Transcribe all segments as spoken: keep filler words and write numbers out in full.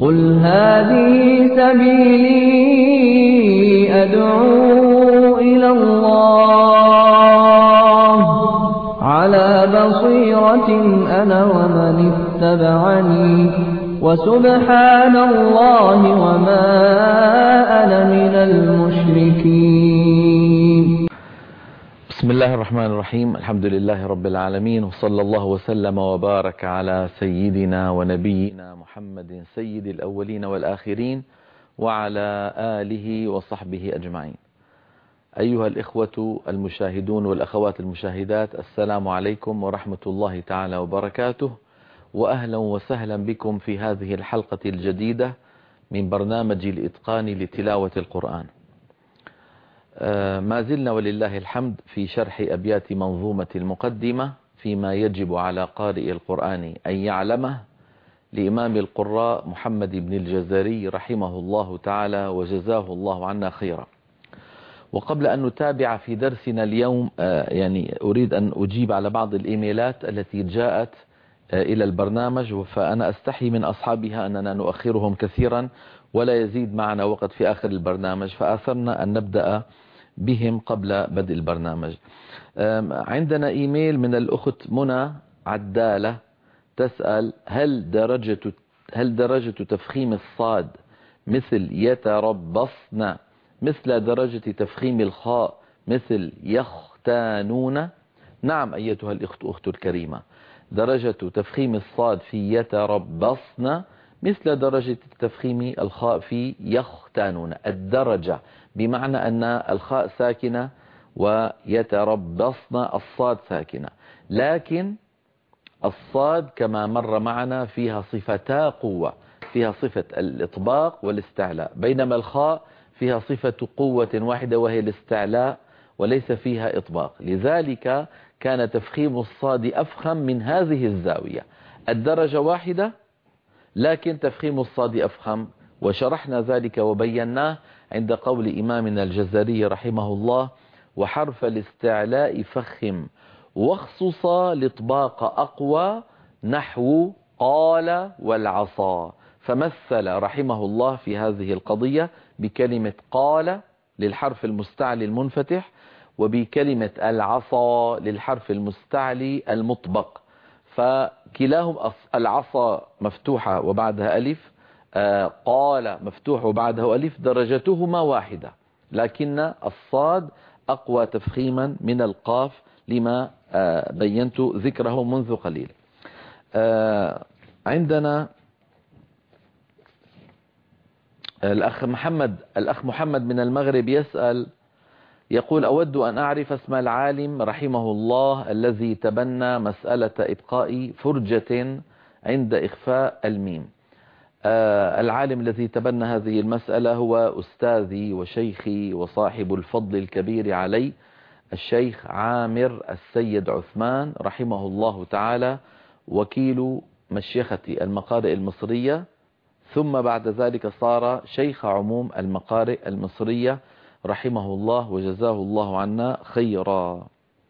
قل هذه سبيلي أدعو إلى الله على بصيرة أنا ومن اتبعني وسبحان الله وما أنا من المشركين. بسم الله الرحمن الرحيم. الحمد لله رب العالمين، وصلى الله وسلم وبارك على سيدنا ونبينا محمد سيد الأولين والآخرين وعلى آله وصحبه أجمعين. أيها الإخوة المشاهدون والأخوات المشاهدات، السلام عليكم ورحمة الله تعالى وبركاته، وأهلا وسهلا بكم في هذه الحلقة الجديدة من برنامج الإتقان لتلاوة القرآن. ما زلنا ولله الحمد في شرح أبيات منظومة المقدمة فيما يجب على قارئ القرآن أن يعلمه لإمام القراء محمد بن الجزري رحمه الله تعالى وجزاه الله عنا خيرا. وقبل أن نتابع في درسنا اليوم يعني أريد أن أجيب على بعض الإيميلات التي جاءت إلى البرنامج، فأنا أستحي من أصحابها أننا نؤخرهم كثيرا ولا يزيد معنا وقت في آخر البرنامج، فآثرنا أن نبدأ بهم قبل بدء البرنامج. عندنا إيميل من الأخت منى عدالة تسأل: هل درجة هل درجة تفخيم الصاد مثل يتربصن مثل درجة تفخيم الخاء مثل يختانون؟ نعم أيتها الأخت أخت الكريمة، درجة تفخيم الصاد في يتربصن مثل درجة تفخيم الخاء في يختانون. الدرجة بمعنى أن الخاء ساكنة ويتربصن الصاد ساكنة، لكن الصاد كما مر معنا فيها صفتا قوة، فيها صفة الإطباق والاستعلاء، بينما الخاء فيها صفة قوة واحدة وهي الاستعلاء وليس فيها إطباق. لذلك كان تفخيم الصاد أفخم من هذه الزاوية. الدرجة واحدة لكن تفخيم الصاد أفخم، وشرحنا ذلك وبيناه عند قول إمامنا الجزري رحمه الله: وحرف الاستعلاء فخم واخصص الإطباق أقوى نحو قال والعصا. فمثل رحمه الله في هذه القضية بكلمة قال للحرف المستعلي المنفتح، وبكلمة العصا للحرف المستعلي المطبق، فكلاهم العصا مفتوحة وبعدها ألف، قال مفتوح وبعده ألف، درجتهما واحدة، لكن الصاد أقوى تفخيما من القاف لما بينت ذكره منذ قليل. عندنا الأخ محمد الأخ محمد من المغرب يسأل يقول: أود أن أعرف اسم العالم رحمه الله الذي تبنى مسألة إبقاء فرجة عند إخفاء الميم. العالم الذي تبنى هذه المسألة هو أستاذي وشيخي وصاحب الفضل الكبير علي، الشيخ عامر السيد عثمان رحمه الله تعالى، وكيل مشيخة المقارئ المصرية، ثم بعد ذلك صار شيخ عموم المقارئ المصرية رحمه الله وجزاه الله عنا خيرا.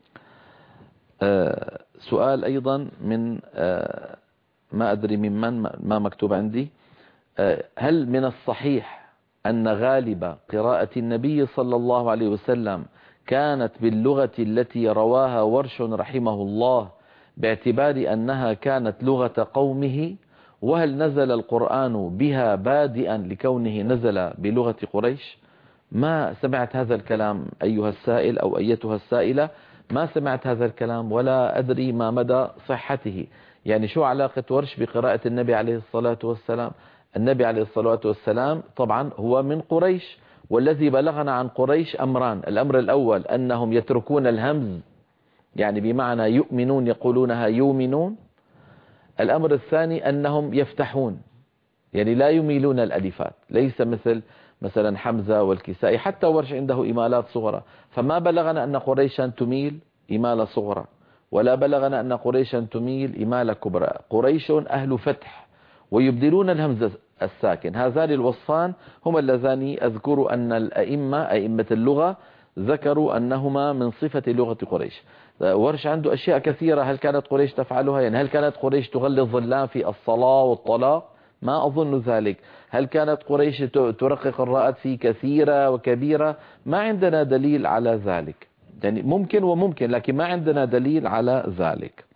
سؤال أيضا من ما أدري ممن، ما مكتوب عندي: هل من الصحيح أن غالب قراءة النبي صلى الله عليه وسلم كانت باللغة التي رواها ورش رحمه الله باعتبار أنها كانت لغة قومه؟ وهل نزل القرآن بها بادئا لكونه نزل بلغة قريش؟ ما سمعت هذا الكلام أيها السائل أو أيتها السائلة، ما سمعت هذا الكلام ولا أدري ما مدى صحته. يعني شو علاقة ورش بقراءة النبي عليه الصلاة والسلام؟ النبي عليه الصلاة والسلام طبعا هو من قريش، والذي بلغنا عن قريش أمران: الأمر الأول أنهم يتركون الهمز، يعني بمعنى يؤمنون يقولونها يؤمنون. الأمر الثاني أنهم يفتحون، يعني لا يميلون الألفات، ليس مثل مثلا حمزة والكسائي، حتى ورش عنده إمالات صغرى. فما بلغنا أن قريشا تميل إمالة صغرى، ولا بلغنا أن قريشا تميل إمالة كبرى. قريش أهل فتح ويبدلون الهمزة الساكن. هذان الوصفان هما اللذان أذكر أن الأئمة أئمة اللغة ذكروا أنهما من صفة لغة قريش. ورش عنده أشياء كثيرة. هل كانت قريش تفعلها؟ يعني هل كانت قريش تغلظ اللام في الصلاة والطلاق؟ ما أظن ذلك. هل كانت قريش ترقق الراءات في كثيرة وكبيرة؟ ما عندنا دليل على ذلك، يعني ممكن وممكن، لكن ما عندنا دليل على ذلك.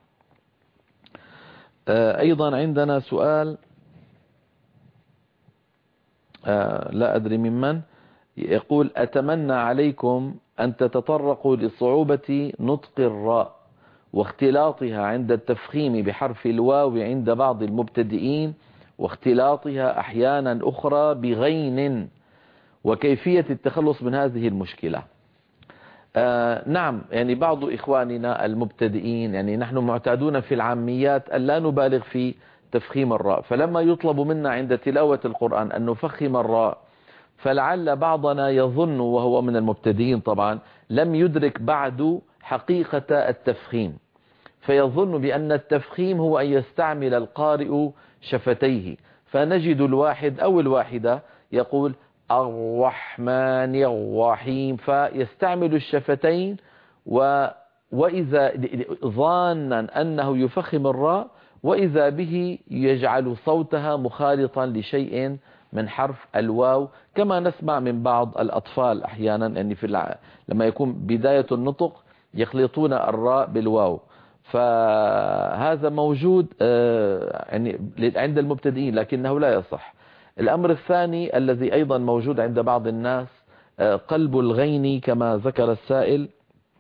أيضا عندنا سؤال لا أدري ممن، يقول: أتمنى عليكم أن تتطرقوا لصعوبة نطق الراء واختلاطها عند التفخيم بحرف الواو عند بعض المبتدئين، واختلاطها أحيانا أخرى بغين، وكيفية التخلص من هذه المشكلة. آه نعم، يعني بعض إخواننا المبتدئين، يعني نحن معتادون في العاميات أن لا نبالغ في تفخيم الراء، فلما يطلب منا عند تلاوة القرآن أن نفخم الراء، فلعل بعضنا يظن، وهو من المبتدئين طبعا، لم يدرك بعد حقيقة التفخيم، فيظن بأن التفخيم هو أن يستعمل القارئ شفتيه، فنجد الواحد أو الواحدة يقول الرحمن الرحيم، فيستعمل الشفتين، و وإذا ظانا أنه يفخم الراء، وإذا به يجعل صوتها مخالطا لشيء من حرف الواو، كما نسمع من بعض الأطفال أحيانا، يعني في الع... لما يكون بداية النطق يخلطون الراء بالواو، فهذا موجود يعني عند المبتدئين لكنه لا يصح. الأمر الثاني الذي أيضا موجود عند بعض الناس قلب الغين كما ذكر السائل،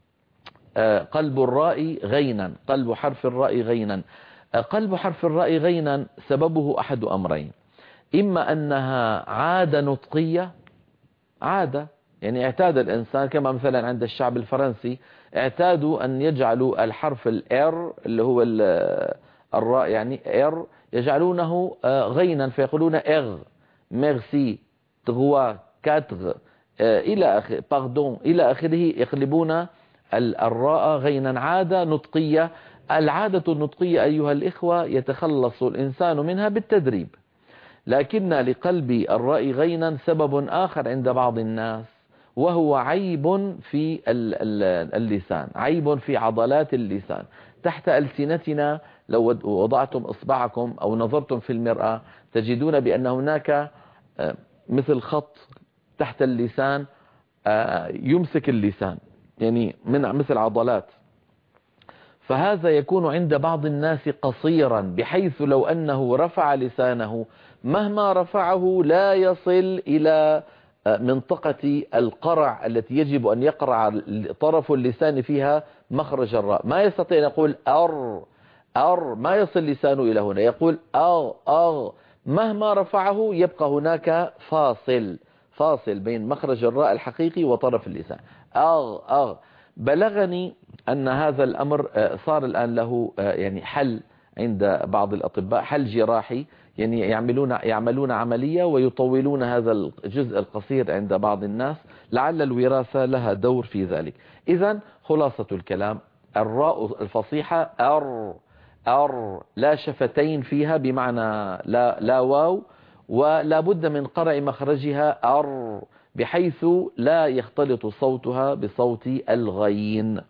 قلب الراء غينا، قلب حرف الراء غينا. قلب حرف الراء غينا سببه أحد أمرين: إما أنها عادة نطقية، عادة يعني اعتاد الإنسان، كما مثلا عند الشعب الفرنسي اعتادوا أن يجعلوا الحرف الار اللي هو الراء يعني ار يجعلونه غينا، فيقولون اغ، ميرسي، تغوا، كاتغ، إلى آخر، باردون، إلى آخره، يقلبون الراء غينا، عادة نطقية. العادة النطقية أيها الإخوة يتخلص الإنسان منها بالتدريب، لكن لقلب الراء غينا سبب آخر عند بعض الناس، وهو عيب في اللسان، عيب في عضلات اللسان تحت ألسنتنا. لو وضعتم إصبعكم أو نظرتم في المرآة تجدون بأن هناك مثل خط تحت اللسان يمسك اللسان، يعني من مثل عضلات، فهذا يكون عند بعض الناس قصيرا، بحيث لو أنه رفع لسانه مهما رفعه لا يصل إلى منطقة القرع التي يجب أن يقرع طرف اللسان فيها مخرج الراء، ما يستطيع أن يقول أر أر، ما يصل لسانه إلى هنا، يقول أغ أغ، مهما رفعه يبقى هناك فاصل فاصل بين مخرج الراء الحقيقي وطرف اللسان، أغ أغ. بلغني أن هذا الأمر صار الآن له يعني حل عند بعض الأطباء، حل جراحي، يعني يعملون يعملون عملية ويطولون هذا الجزء القصير عند بعض الناس، لعل الوراثة لها دور في ذلك. إذن خلاصة الكلام: الراء الفصيحة أر أر، لا شفتين فيها بمعنى لا لا واو، ولا بد من قرع مخرجها أر، بحيث لا يختلط صوتها بصوت الغين.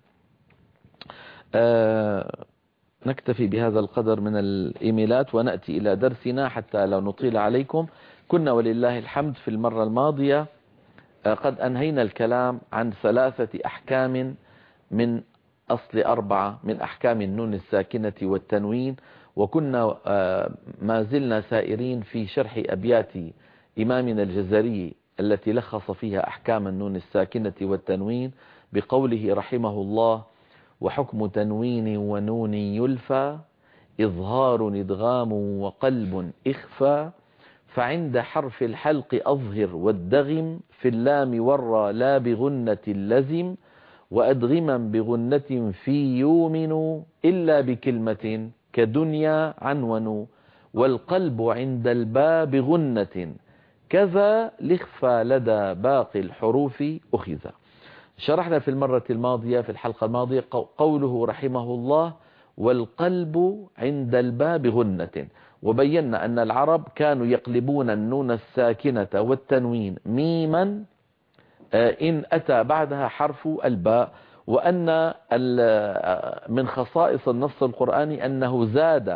آه نكتفي بهذا القدر من الإيميلات ونأتي إلى درسنا حتى لا نطيل عليكم. كنا ولله الحمد في المرة الماضية قد أنهينا الكلام عن ثلاثة أحكام من أصل أربعة من أحكام النون الساكنة والتنوين، وكنا ما زلنا سائرين في شرح أبيات إمامنا الجزري التي لخص فيها أحكام النون الساكنة والتنوين بقوله رحمه الله: وحكم تنوين ونون يلفى إظهار إدغام وقلب إخفى، فعند حرف الحلق أظهر والدغم في اللام والرا لا بغنة اللزم، وأدغما بغنة في يومن إلا بكلمة كدنيا عنون، والقلب عند الباء بغنة كذا لخفى لدى باقي الحروف أخذ. شرحنا في المرة الماضية في الحلقة الماضية قوله رحمه الله: والقلب عند الباء بغنة، وبينا أن العرب كانوا يقلبون النون الساكنة والتنوين ميما إن أتى بعدها حرف الباء، وأن من خصائص النص القرآني أنه زاد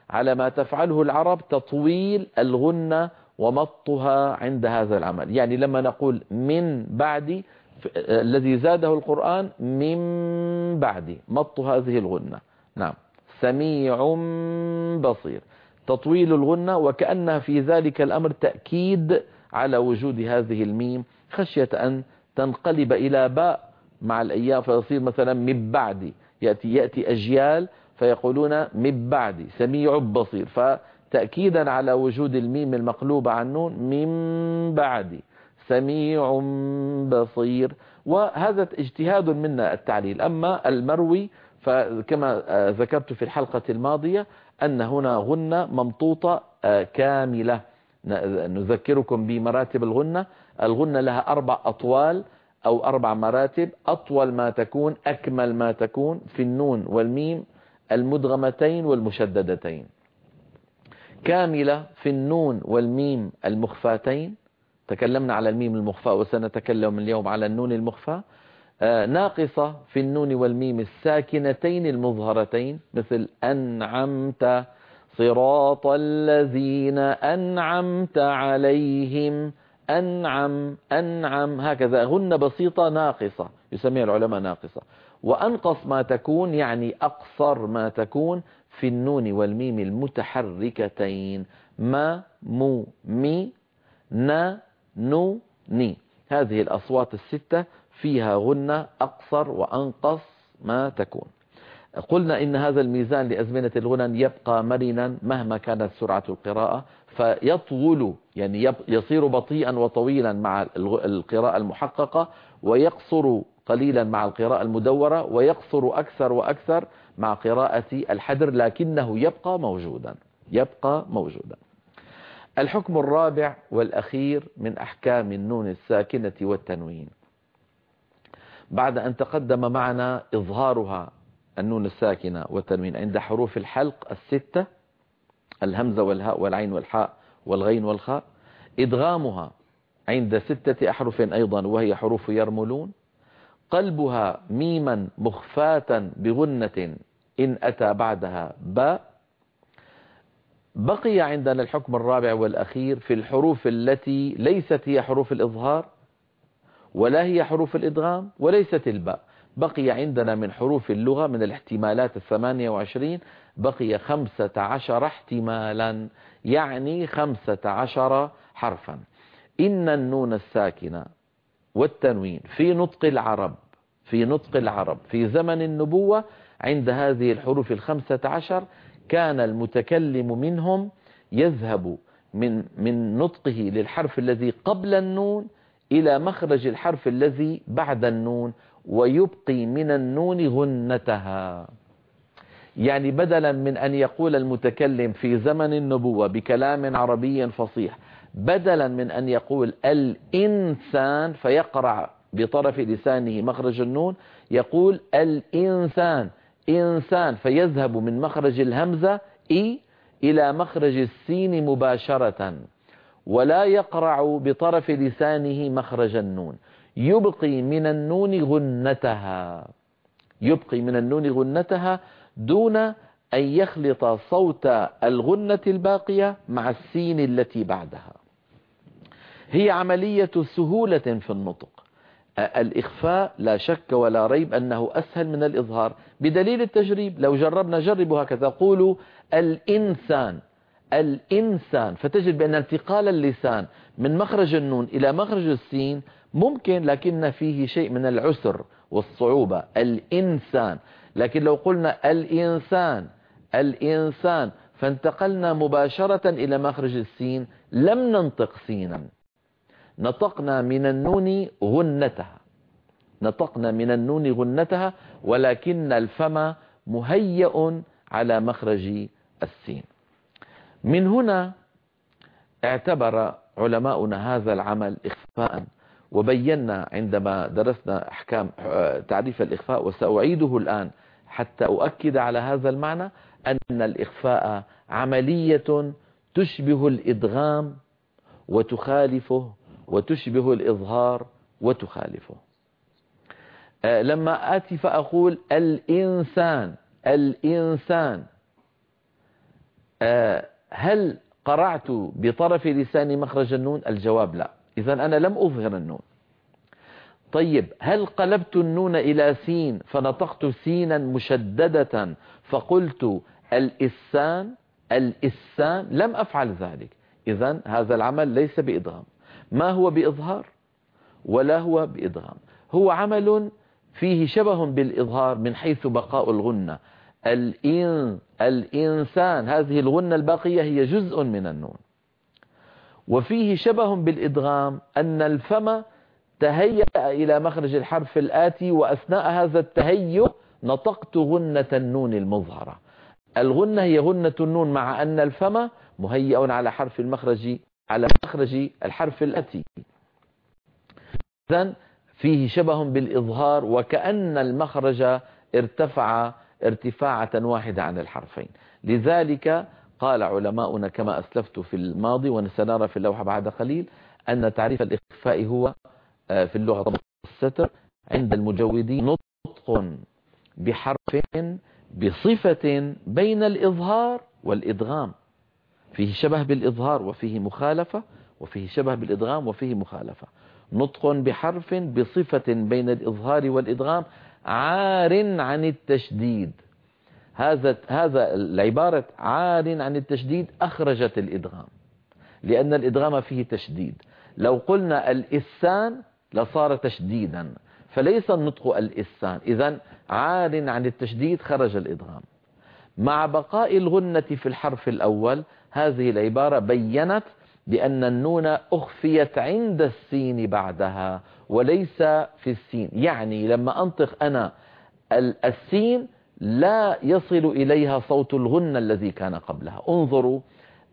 على ما تفعله العرب تطويل الغنة ومطها عند هذا العمل. يعني لما نقول من بعد، الذي زاده القرآن من بعد مط هذه الغنة. نعم. سميع بصير، تطويل الغنة، وكأنها في ذلك الأمر تأكيد على وجود هذه الميم، خشية أن تنقلب إلى باء مع الأيام فيصير مثلا من بعد، يأتي, يأتي أجيال فيقولون من بعد سميع بصير، فتأكيدا على وجود الميم المقلوبة عن نون من بعد سميع بصير. وهذا اجتهاد منا التعليل. أما المروي فكما ذكرت في الحلقة الماضية أن هنا غنة ممطوطة كاملة. نذكركم بمراتب الغنة. الغنة لها أربع أطوال أو أربع مراتب. أطول ما تكون، أكمل ما تكون في النون والميم المدغمتين والمشددتين. كاملة في النون والميم المخفاتين، تكلمنا على الميم المخفى وسنتكلم اليوم على النون المخفى. آه ناقصة في النون والميم الساكنتين المظهرتين، مثل أنعمت صراط الذين أنعمت عليهم، أنعم أنعم، هكذا غنة بسيطة ناقصة يسميها العلماء ناقصة. وأنقص ما تكون يعني أقصر ما تكون في النون والميم المتحركتين، ما مو مي نا نو ني. هذه الأصوات الستة فيها غنة أقصر وأنقص ما تكون. قلنا إن هذا الميزان لأزمنة الغنن يبقى مرنا مهما كانت سرعة القراءة، فيطول يعني يصير بطيئا وطويلا مع القراءة المحققة، ويقصر قليلا مع القراءة المدورة، ويقصر أكثر وأكثر مع قراءة الحدر، لكنه يبقى موجودا يبقى موجودا. الحكم الرابع والأخير من أحكام النون الساكنة والتنوين، بعد أن تقدم معنا إظهارها النون الساكنة والتنوين عند حروف الحلق الستة، الهمزة والهاء والعين والحاء والغين والخاء، إدغامها عند ستة أحرف أيضا وهي حروف يرملون، قلبها ميما مخفاة بغنة إن أتى بعدها باء. بقي عندنا الحكم الرابع والأخير في الحروف التي ليست هي حروف الإظهار ولا هي حروف الإدغام وليست الباء. بقي عندنا من حروف اللغة من الاحتمالات الثمانية وعشرين بقي خمسة عشر احتمالا، يعني خمسة عشر حرفا. إن النون الساكنة والتنوين في نطق العرب في نطق العرب في زمن النبوة عند هذه الحروف الخمسة عشر كان المتكلم منهم يذهب من من نطقه للحرف الذي قبل النون إلى مخرج الحرف الذي بعد النون، ويبقي من النون غنتها. يعني بدلا من أن يقول المتكلم في زمن النبوة بكلام عربي فصيح، بدلا من أن يقول الإنسان فيقرع بطرف لسانه مخرج النون، يقول الإنسان إنسان فيذهب من مخرج الهمزة إي إلى مخرج السين مباشرة، ولا يقرع بطرف لسانه مخرج النون، يبقي من النون غنتها يبقي من النون غنتها دون أن يخلط صوت الغنة الباقية مع السين التي بعدها. هي عملية سهولة في النطق. الإخفاء لا شك ولا ريب أنه أسهل من الإظهار بدليل التجريب. لو جربنا جربوا هكذا، قولوا الإنسان الإنسان، فتجد بأن انتقال اللسان من مخرج النون إلى مخرج السين ممكن، لكن فيه شيء من العسر والصعوبة. الإنسان. لكن لو قلنا الإنسان الإنسان فانتقلنا مباشرة إلى مخرج السين، لم ننطق سينا، نطقنا من النون غنتها نطقنا من النون غنتها ولكن الفم مهيئ على مخرج السين. من هنا اعتبر علماؤنا هذا العمل إخفاء، وبينا عندما درسنا أحكام تعريف الإخفاء، وسأعيده الآن حتى أؤكد على هذا المعنى، أن الإخفاء عملية تشبه الإدغام وتخالفه، وتشبه الإظهار وتخالفه. لما آتي فأقول الإنسان الإنسان هل قرعت بطرف لساني مخرج النون؟ الجواب لا، إذا أنا لم أظهر النون. طيب هل قلبت النون إلى سين فنطقت سينا مشددة فقلت الإسان الإسان؟ لم أفعل ذلك. إذا هذا العمل ليس بإدغام. ما هو بإظهار ولا هو بإدغام، هو عمل فيه شبه بالإظهار من حيث بقاء الغنة. الإن الإنسان، هذه الغنة الباقية هي جزء من النون. وفيه شبه بالإدغام أن الفم تهيأ إلى مخرج الحرف الآتي، وأثناء هذا التهيؤ نطقت غنة النون المظهرة. الغنة هي غنة النون مع أن الفم مهيأ على حرف المخرج على مخرج الحرف الآتي. إذن فيه شبه بالإظهار، وكأن المخرج ارتفع ارتفاعة واحدة عن الحرفين. لذلك قال علماؤنا كما أسلفت في الماضي وسنرى في اللوحة بعد قليل أن تعريف الإخفاء هو في اللغة طبق الستر عند المجودين نطق بحرف بصفة بين الإظهار والإدغام. فيه شبه بالإظهار وفيه مخالفة، وفيه شبه بالإدغام وفيه مخالفة. نطق بحرف بصفة بين الإظهار والإدغام عار عن التشديد. هذا هذا العبارة عار عن التشديد أخرجت الإدغام، لأن الإدغام فيه تشديد. لو قلنا الإسان لصار تشديدا، فليس النطق الإسان. إذن عار عن التشديد خرج الإدغام. مع بقاء الغنة في الحرف الأول، هذه العبارة بيّنت بأن النون أخفيت عند السين بعدها وليس في السين. يعني لما أنطق أنا السين لا يصل إليها صوت الغنة الذي كان قبلها. انظروا،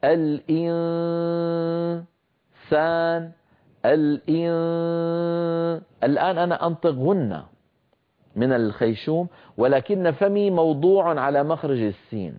الإنسان الإن الآن أنا أنطق غنة من الخيشوم، ولكن فمي موضوع على مخرج السين.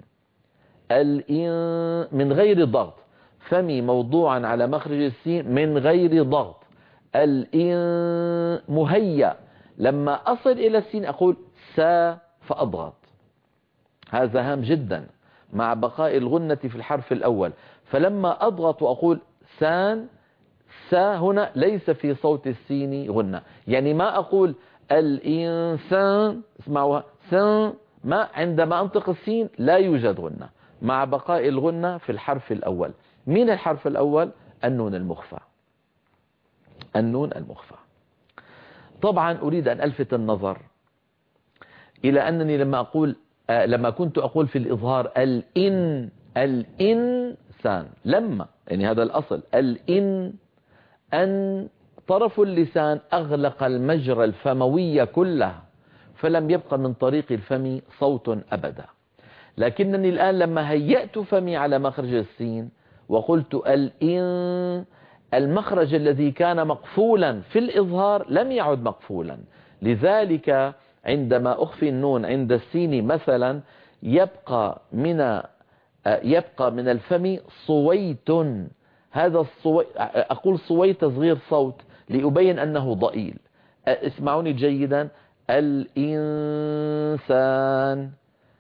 الإن من غير ضغط، فمي موضوعا على مخرج السين من غير ضغط. الإن مهيأ، لما أصل إلى السين أقول سا فأضغط. هذا هام جدا مع بقاء الغنة في الحرف الأول. فلما أضغط وأقول سان، سا هنا ليس في صوت السين غنة. يعني ما أقول الإنسان، اسمعوها سان، ما عندما أنطق السين لا يوجد غنة مع بقاء الغنة في الحرف الأول. مين الحرف الأول؟ النون المخفى. النون المخفى. طبعا أريد أن ألفت النظر إلى أنني لما أقول آه لما كنت أقول في الإظهار الإن الإنسان، لما يعني هذا الأصل الإن، أن طرف اللسان أغلق المجرى الفموي كلها، فلم يبقى من طريق الفم صوت أبدا. لكنني الآن لما هيأت فمي على مخرج السين وقلت الإن، المخرج الذي كان مقفولا في الإظهار لم يعد مقفولا. لذلك عندما أخفي النون عند السين مثلا يبقى من يبقى من الفم صويت. هذا الصوي أقول صويت صغير صوت لأبين أنه ضئيل. اسمعوني جيدا، الإنسان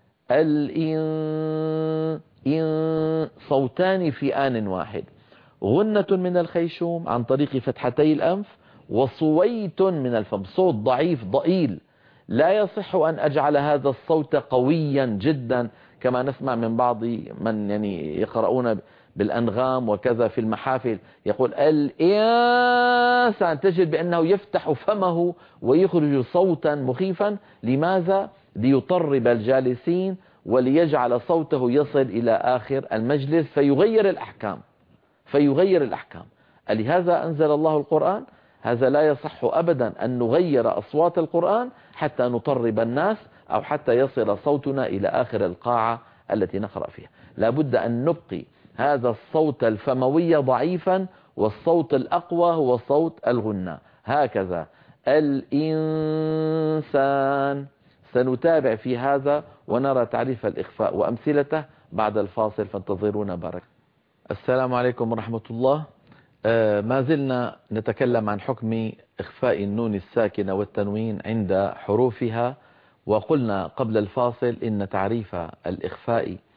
الإن إن صوتان في آن واحد، غنة من الخيشوم عن طريق فتحتي الأنف، وصويت من الفم، صوت ضعيف ضئيل. لا يصح أن أجعل هذا الصوت قويا جدا كما نسمع من بعض من يعني يقرؤون بالأنغام وكذا في المحافل، يقول الإنسان، تجد بأنه يفتح فمه ويخرج صوتا مخيفا. لماذا؟ ليطرب الجالسين وليجعل صوته يصل إلى آخر المجلس فيغير الأحكام فيغير الأحكام. لهذا أنزل الله القرآن. هذا لا يصح أبدا أن نغير أصوات القرآن حتى نطرب الناس أو حتى يصل صوتنا إلى آخر القاعة التي نقرأ فيها. لابد أن نبقي هذا الصوت الفموي ضعيفا، والصوت الأقوى هو صوت الغنة. هكذا الإنسان. سنتابع في هذا ونرى تعريف الإخفاء وأمثلته بعد الفاصل، فانتظرونا. بارك. السلام عليكم ورحمة الله. آه ما زلنا نتكلم عن حكم إخفاء النون الساكنة والتنوين عند حروفها. وقلنا قبل الفاصل إن تعريف الإخفاء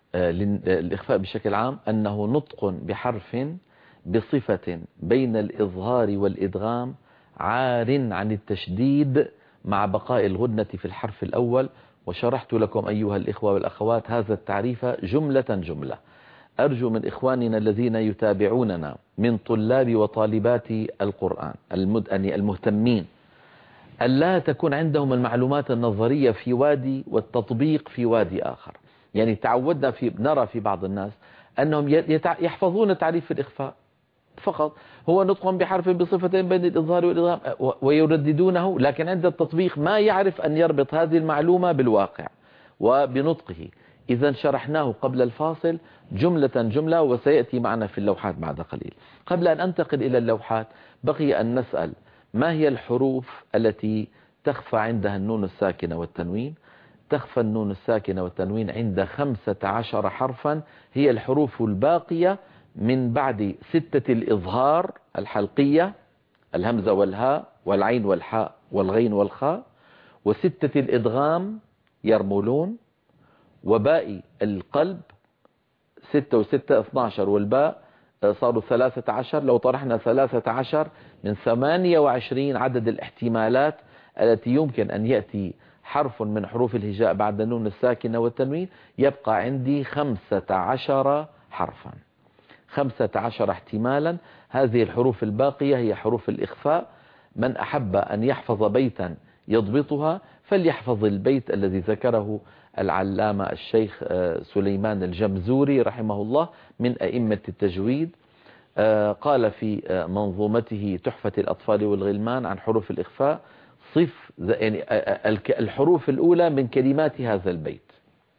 الإخفاء بشكل عام أنه نطق بحرف بصفة بين الإظهار والإدغام عار عن التشديد مع بقاء الغنة في الحرف الأول. وشرحت لكم أيها الإخوة والأخوات هذا التعريف جملة جملة. أرجو من إخواننا الذين يتابعوننا من طلاب وطالبات القرآن المهتمين ألا تكون عندهم المعلومات النظرية في وادي والتطبيق في وادي آخر. يعني تعودنا في نرى في بعض الناس أنهم يحفظون تعريف الإخفاء فقط، هو نطق بحرف بصفتين بين الإظهار والإدغام ويرددونه، لكن عند التطبيق ما يعرف أن يربط هذه المعلومة بالواقع وبنطقه. إذا شرحناه قبل الفاصل جملة جملة، وسيأتي معنا في اللوحات بعد قليل. قبل أن أنتقل إلى اللوحات بقي أن نسأل ما هي الحروف التي تخفى عندها النون الساكنة والتنوين؟ تخفى النون الساكنة والتنوين عند خمسة عشر حرفا، هي الحروف الباقية من بعد ستة الإظهار الحلقية، الهمزة والهاء والعين والحاء والغين والخاء، وستة الإدغام يرملون، وباء القلب ستة وستة اثنى عشر، والباء صاروا ثلاثة عشر. لو طرحنا ثلاثة عشر من ثمانية وعشرين عدد الاحتمالات التي يمكن أن يأتي حرف من حروف الهجاء بعد النون الساكنة والتنوين، يبقى عندي خمسة عشر حرفا، خمسة عشر احتمالا. هذه الحروف الباقية هي حروف الإخفاء. من أحب أن يحفظ بيتا يضبطها فليحفظ البيت الذي ذكره العلامة الشيخ سليمان الجمزوري رحمه الله من أئمة التجويد. قال في منظومته تحفة الأطفال والغلمان عن حروف الإخفاء: صف يعني الحروف الأولى من كلمات هذا البيت: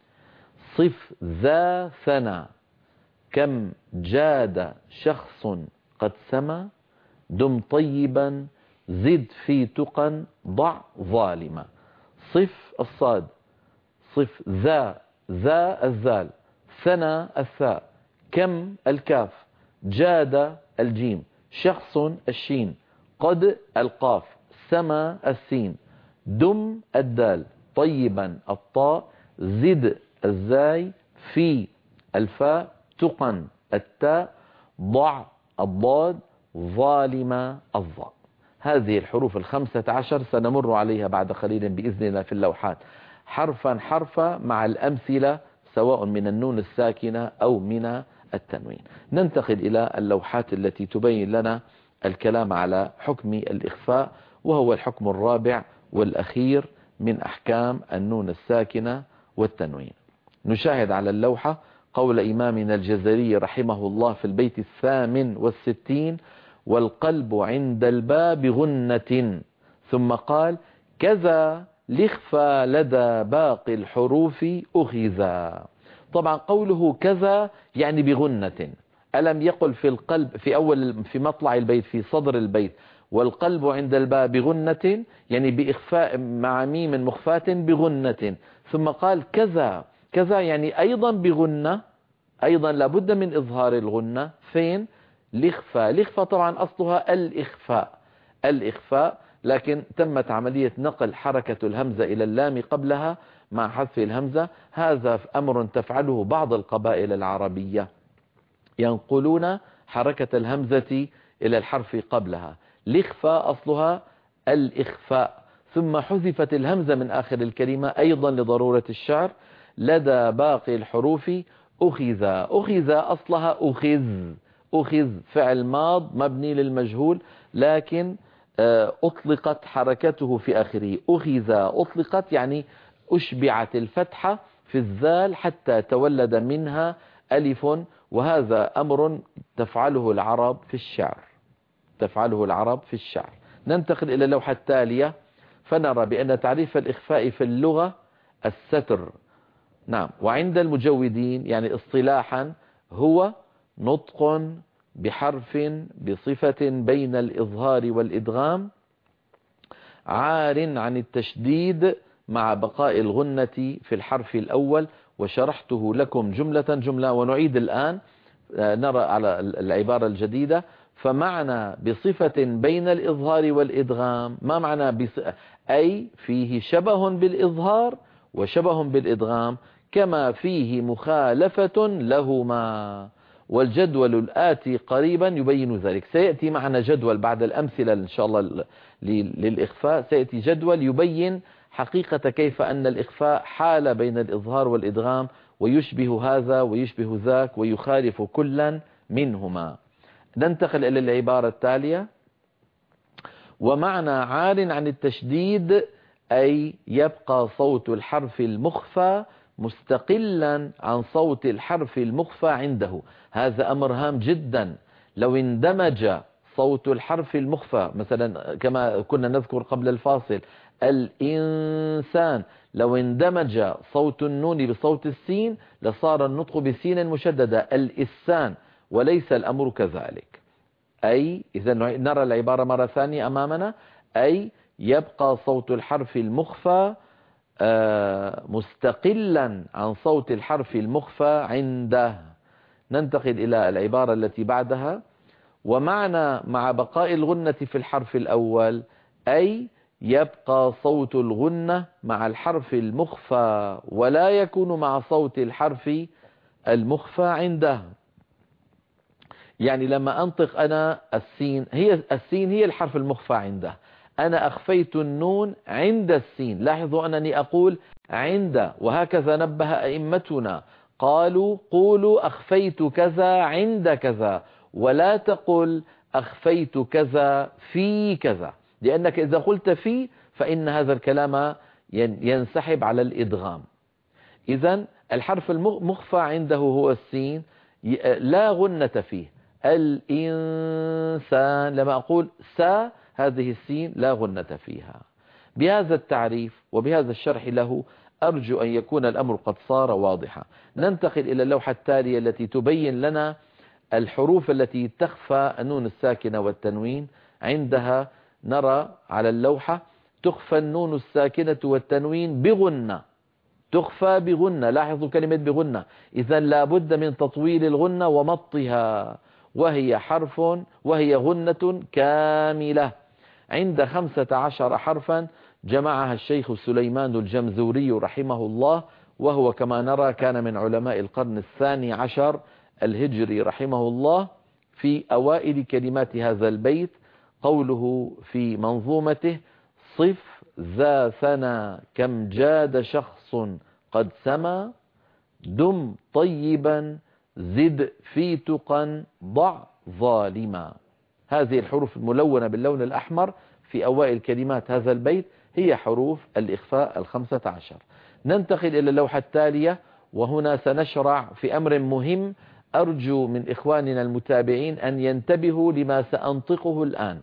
صف ذا ثنى، كم جاد شخص قد سما، دم طيبا زد في تقى ضع ظالما. صف الصاد، صف ذا ذا الذال، ثنى الثاء، كم الكاف، جاد الجيم، شخص الشين، قد القاف، سما السين، دم الدال، طيبا الطاء، زد الزاي، في الفاء، تقن التاء، ضع الضاد، ظالم الظاء. هذه الحروف الخمسة عشر سنمر عليها بعد قليل بإذن الله في اللوحات حرفا حرفا مع الأمثلة سواء من النون الساكنة أو من التنوين. ننتقل إلى اللوحات التي تبين لنا الكلام على حكم الإخفاء، وهو الحكم الرابع والأخير من أحكام النون الساكنة والتنوين. نشاهد على اللوحة قول إمامنا الجزري رحمه الله في البيت الثامن والستين: والقلب عند الباء بغنة، ثم قال: كذا لخفى لدى باقي الحروف أخذا. طبعا قوله كذا يعني بغنة، ألم يقل في القلب في أول في مطلع البيت في صدر البيت: والقلب عند الباء بغنة، يعني بإخفاء مع ميم مخفاة بغنة، ثم قال كذا كذا يعني أيضا بغنة، أيضا لابد من إظهار الغنة. فين؟ لخفى. لخفى طبعا أصلها الإخفاء، الإخفاء، لكن تمت عملية نقل حركة الهمزة إلى اللام قبلها مع حذف الهمزة. هذا أمر تفعله بعض القبائل العربية، ينقلون حركة الهمزة إلى الحرف قبلها. لخفى أصلها الإخفاء، ثم حذفت الهمزة من آخر الكلمة أيضا لضرورة الشعر. لدى باقي الحروف أخذ. أخذ أصلها أخذ، أخذ فعل ماض مبني للمجهول، لكن أطلقت حركته في آخره. أخذ أطلقت يعني أشبعت الفتحة في الذال حتى تولد منها ألف، وهذا أمر تفعله العرب في الشعر، تفعله العرب في الشعر. ننتقل إلى اللوحة التالية فنرى بأن تعريف الإخفاء في اللغة الستر. نعم. وعند المجودين يعني اصطلاحا هو نطق بحرف بصفة بين الإظهار والإدغام عار عن التشديد مع بقاء الغنة في الحرف الأول، وشرحته لكم جملة جملة. ونعيد الآن نرى على العبارة الجديدة: فمعنى بصفة بين الإظهار والإدغام، ما معنى بص... أي فيه شبه بالإظهار وشبه بالإدغام، كما فيه مخالفة لهما. والجدول الآتي قريبا يبين ذلك. سيأتي معنا جدول بعد الأمثلة إن شاء الله للإخفاء، سيأتي جدول يبين حقيقة كيف أن الإخفاء حال بين الإظهار والإدغام، ويشبه هذا ويشبه ذاك ويخالف كلا منهما. ننتقل إلى العبارة التالية: ومعنى عار عن التشديد أي يبقى صوت الحرف المخفى مستقلا عن صوت الحرف المخفى عنده. هذا أمر هام جدا. لو اندمج صوت الحرف المخفى مثلا كما كنا نذكر قبل الفاصل الإنسان، لو اندمج صوت النون بصوت السين لصار النطق بسين مشددة الإسان، وليس الأمر كذلك. أي إذا نرى العبارة مرة ثانية أمامنا: أي يبقى صوت الحرف المخفى مستقلا عن صوت الحرف المخفى عنده. ننتقل إلى العبارة التي بعدها: ومعنى مع بقاء الغنة في الحرف الأول أي يبقى صوت الغنة مع الحرف المخفى ولا يكون مع صوت الحرف المخفى عنده. يعني لما أنطق أنا السين، هي السين هي الحرف المخفى عنده، أنا أخفيت النون عند السين. لاحظوا أنني أقول عند، وهكذا نبه أئمتنا قالوا قولوا أخفيت كذا عند كذا، ولا تقل أخفيت كذا في كذا، لأنك إذا قلت في فإن هذا الكلام ينسحب على الإدغام. إذن الحرف المخفى عنده هو السين، لا غنة فيه. الإنسان لما أقول سا هذه السين لا غنة فيها. بهذا التعريف وبهذا الشرح له أرجو أن يكون الأمر قد صار واضحا. ننتقل إلى اللوحة التالية التي تبين لنا الحروف التي تخفى النون الساكنة والتنوين. عندها نرى على اللوحة تخفى النون الساكنة والتنوين بغنة، تخفى بغنة. لاحظوا كلمة بغنة، إذا لابد من تطويل الغنة ومطها، وهي حرف وهي غنة كاملة عند خمسة عشر حرفا جمعها الشيخ سليمان الجمزوري رحمه الله، وهو كما نرى كان من علماء القرن الثاني عشر الهجري رحمه الله. في أوائل كلمات هذا البيت قوله في منظومته: صف ذا ثنى كم جاد شخص قد سما، دم طيبا زد في تقى ضع ظالما. هذه الحروف الملونة باللون الأحمر في أوائل كلمات هذا البيت هي حروف الإخفاء الخمسة عشر. ننتقل إلى اللوحة التالية، وهنا سنشرع في أمر مهم. أرجو من إخواننا المتابعين أن ينتبهوا لما سأنطقه الآن.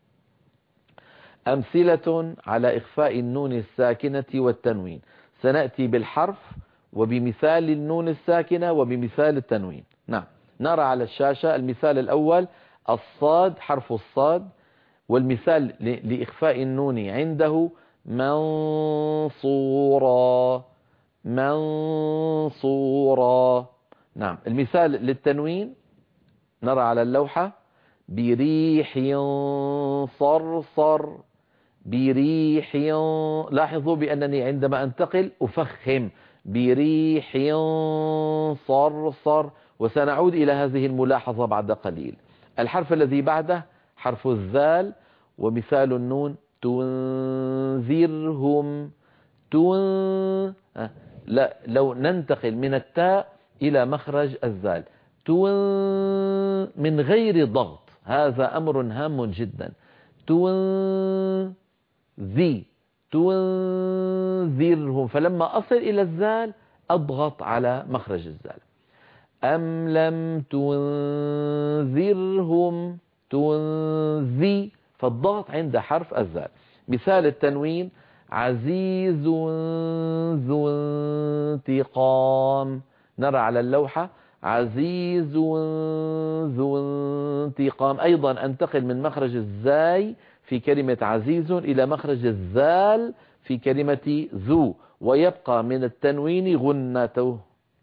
أمثلة على إخفاء النون الساكنة والتنوين. سنأتي بالحرف وبمثال النون الساكنة وبمثال التنوين. نعم، نرى على الشاشة المثال الأول الصاد، حرف الصاد، والمثال لإخفاء النون عنده منصورا منصورا. نعم، المثال للتنوين نرى على اللوحة بريح صرصر بريح. لاحظوا بأنني عندما أنتقل أفخم بريح صرصر، وسنعود إلى هذه الملاحظة بعد قليل. الحرف الذي بعده حرف الذال، ومثال النون تنذرهم تن. لا، لو ننتقل من التاء إلى مخرج الذال تن من غير ضغط، هذا أمر هام جدا. تن ذي تنذرهم، فلما أصل إلى الذال أضغط على مخرج الذال. أم لم تنذرهم تنذي، فالضغط عند حرف الذال. مثال التنوين عزيز ذو انتقام. نرى على اللوحة عزيز ذو انتقام. أيضا أنتقل من مخرج الزاي في كلمة عزيز إلى مخرج الذال في كلمة ذو، ويبقى من التنوين غنته.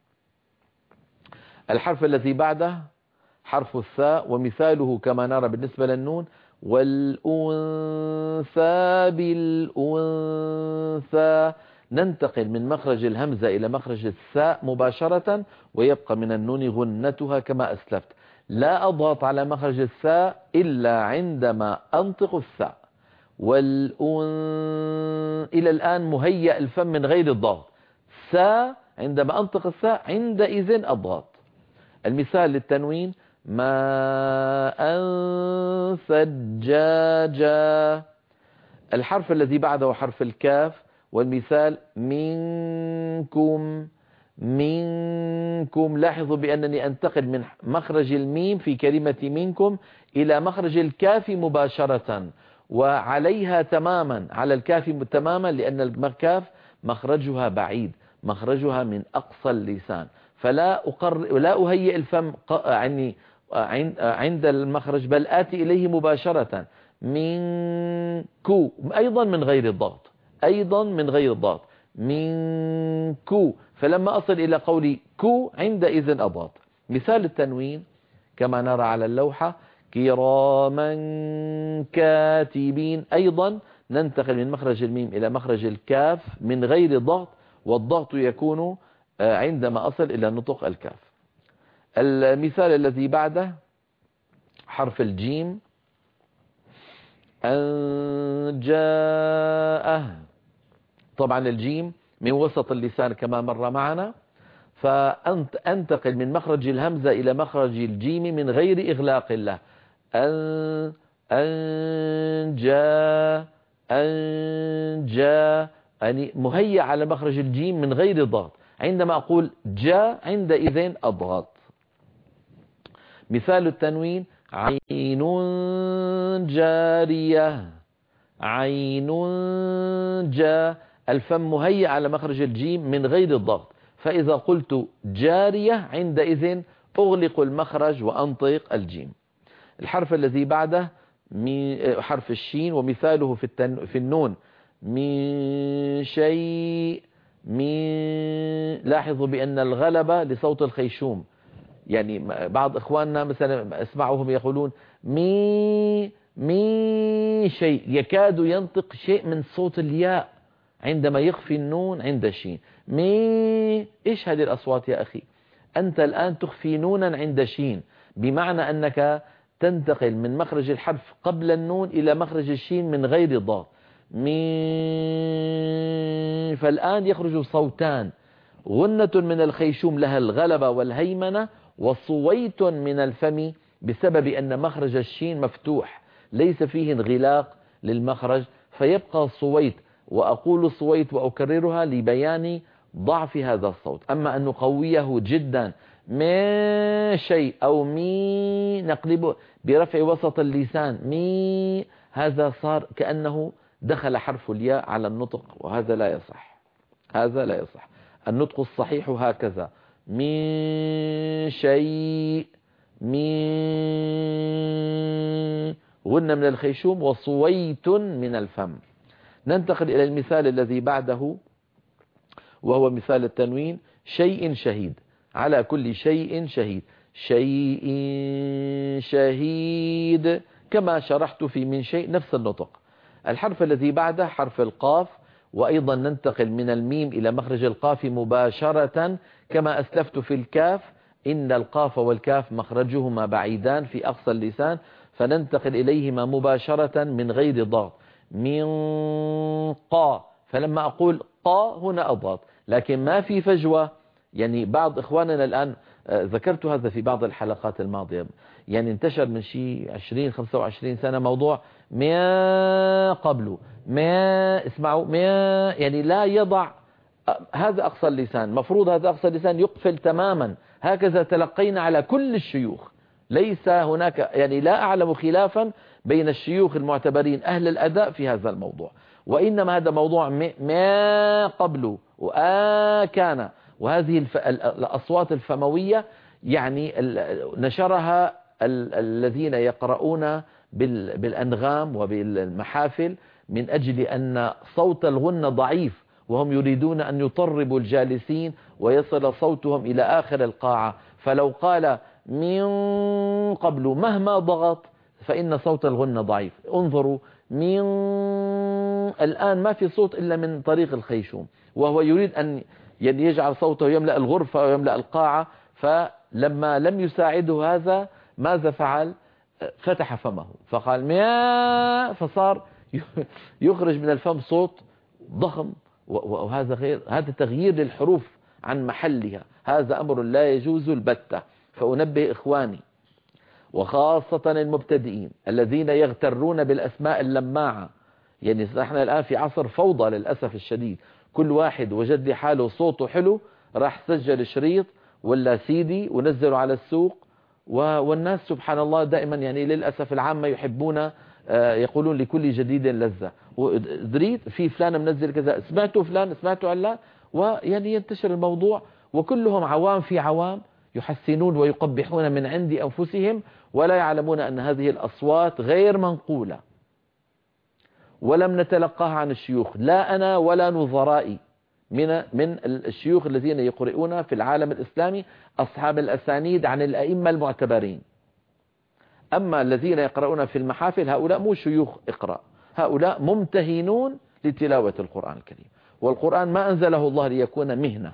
الحرف الذي بعده حرف الثاء، ومثاله كما نرى بالنسبة للنون والأنثى بالأنثى. ننتقل من مخرج الهمزة إلى مخرج الثاء مباشرة، ويبقى من النون غنتها كما أسلفت. لا أضغط على مخرج الثاء إلا عندما أنطق الثاء. والأن إلى الآن مهيأ الفم من غير الضغط. ثاء عندما أنطق الثاء عندئذ أضغط. المثال للتنوين: ماء ثجاجا. الحرف الذي بعده حرف الكاف. والمثال: منكم منكم. لاحظوا بأنني أنتقل من مخرج الميم في كلمة منكم إلى مخرج الكاف مباشرة، وعليها تماما، على الكاف تماما، لأن الكاف مخرجها بعيد، مخرجها من أقصى اللسان، فلا أقر لا أهيئ الفم يعني عند المخرج، بل آتي إليه مباشرة. منكو أيضا من غير الضغط، أيضا من غير الضغط. منكو. فلما أصل إلى قولي كو عندئذ أضغط. مثال التنوين كما نرى على اللوحة: كراما كاتبين. أيضا ننتقل من مخرج الميم إلى مخرج الكاف من غير ضغط، والضغط يكون عندما أصل إلى نطق الكاف. المثال الذي بعده حرف الجيم: أن جاءه. طبعا الجيم من وسط اللسان كما مر معنا، فأنتقل من مخرج الهمزة إلى مخرج الجيم من غير إغلاق له. أن أن جاء أن جاء، يعني مهيأ على مخرج الجيم من غير ضغط. عندما أقول جاء عندئذ أضغط. مثال التنوين: عين جارية. عين جاء، الفم مهيأ على مخرج الجيم من غير الضغط، فإذا قلت جارية عندئذ أغلق المخرج وأنطق الجيم. الحرف الذي بعده حرف الشين، ومثاله في, التن... في النون: من شيء. من لاحظوا بأن الغلبة لصوت الخيشوم، يعني بعض إخواننا مثلا اسمعوهم يقولون مي مي شيء، يكاد ينطق شيء من صوت الياء عندما يخفي النون عند الشين. مي. إيش هذه الأصوات يا أخي؟ أنت الآن تخفي نونا عند شين، بمعنى أنك تنتقل من مخرج الحرف قبل النون إلى مخرج الشين من غير ضاد. مي. فالآن يخرج صوتان: غنة من الخيشوم لها الغلبة والهيمنة، وصويت من الفم بسبب أن مخرج الشين مفتوح ليس فيه انغلاق للمخرج، فيبقى صويت. وأقول صويت وأكررها لبيان ضعف هذا الصوت. أما أن نقويه جدا مي شيء أو مي نقلبه برفع وسط اللسان مي، هذا صار كأنه دخل حرف الياء على النطق، وهذا لا يصح. هذا لا يصح. النطق الصحيح هكذا: من شيء. من غنة من الخيشوم وصويت من الفم. ننتقل إلى المثال الذي بعده وهو مثال التنوين: شيء شهيد. على كل شيء شهيد. شيء شهيد كما شرحت في من شيء، نفس النطق. الحرف الذي بعده حرف القاف، وأيضا ننتقل من الميم إلى مخرج القاف مباشرة كما أسلفت في الكاف. إن القاف والكاف مخرجهما بعيدان في أقصى اللسان، فننتقل إليهما مباشرة من غير ضغط. من قا. فلما أقول قا هنا أضغط، لكن ما في فجوة. يعني بعض إخواننا الآن ذكرت هذا في بعض الحلقات الماضية، يعني انتشر من شيء عشرين خمسة وعشرين سنة موضوع ما قبله ما اسمعوا ما، يعني لا يضع هذا أقصى اللسان، مفروض هذا أقصى اللسان يقفل تماما. هكذا تلقينا على كل الشيوخ، ليس هناك يعني لا أعلم خلافا بين الشيوخ المعتبرين أهل الأداء في هذا الموضوع، وإنما هذا موضوع ما قبله وآكان، وهذه الأصوات الفموية يعني نشرها الذين يقرؤون بالأنغام وبالمحافل من أجل أن صوت الغنة ضعيف، وهم يريدون أن يطربوا الجالسين ويصل صوتهم إلى آخر القاعة. فلو قال من قبل مهما ضغط فإن صوت الغنة ضعيف. انظروا، من الآن ما في صوت إلا من طريق الخيشوم، وهو يريد أن يجعل صوته يملأ الغرفة ويملأ القاعة، فلما لم يساعده هذا ماذا فعل؟ فتح فمه فقال مياه، فصار يخرج من الفم صوت ضخم، وهذا غير، هذا تغيير للحروف عن محلها، هذا أمر لا يجوز البتة. فأنبه إخواني وخاصة المبتدئين الذين يغترون بالأسماء اللماعة. يعني نحن الآن في عصر فوضى للأسف الشديد، كل واحد وجد حاله صوته حلو راح سجل شريط ولا سيدي ونزله على السوق، والناس سبحان الله دائما يعني للأسف العامة يحبون يقولون لكل جديد لذة، ودريت في فلان منزل كذا، سمعتوا فلان، سمعتوا علا، ويعني ينتشر الموضوع، وكلهم عوام في عوام يحسنون ويقبحون من عند أنفسهم، ولا يعلمون أن هذه الأصوات غير منقولة ولم نتلقاها عن الشيوخ، لا أنا ولا نظرائي من من الشيوخ الذين يقرؤون في العالم الإسلامي أصحاب الأسانيد عن الأئمة المعتبرين. أما الذين يقرؤون في المحافل هؤلاء مو شيوخ اقرأ، هؤلاء ممتهنون لتلاوة القرآن الكريم، والقرآن ما أنزله الله ليكون مهنة.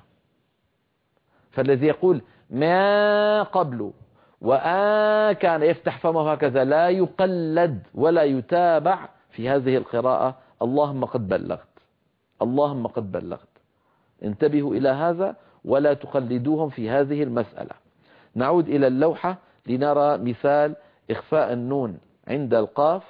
فالذي يقول ما قبل وآ كان يفتح فمه هكذا لا يقلد ولا يتابع في هذه القراءة. اللهم قد بلغت، اللهم قد بلغت. انتبهوا إلى هذا ولا تقلدوهم في هذه المسألة. نعود إلى اللوحة لنرى مثال إخفاء النون عند القاف.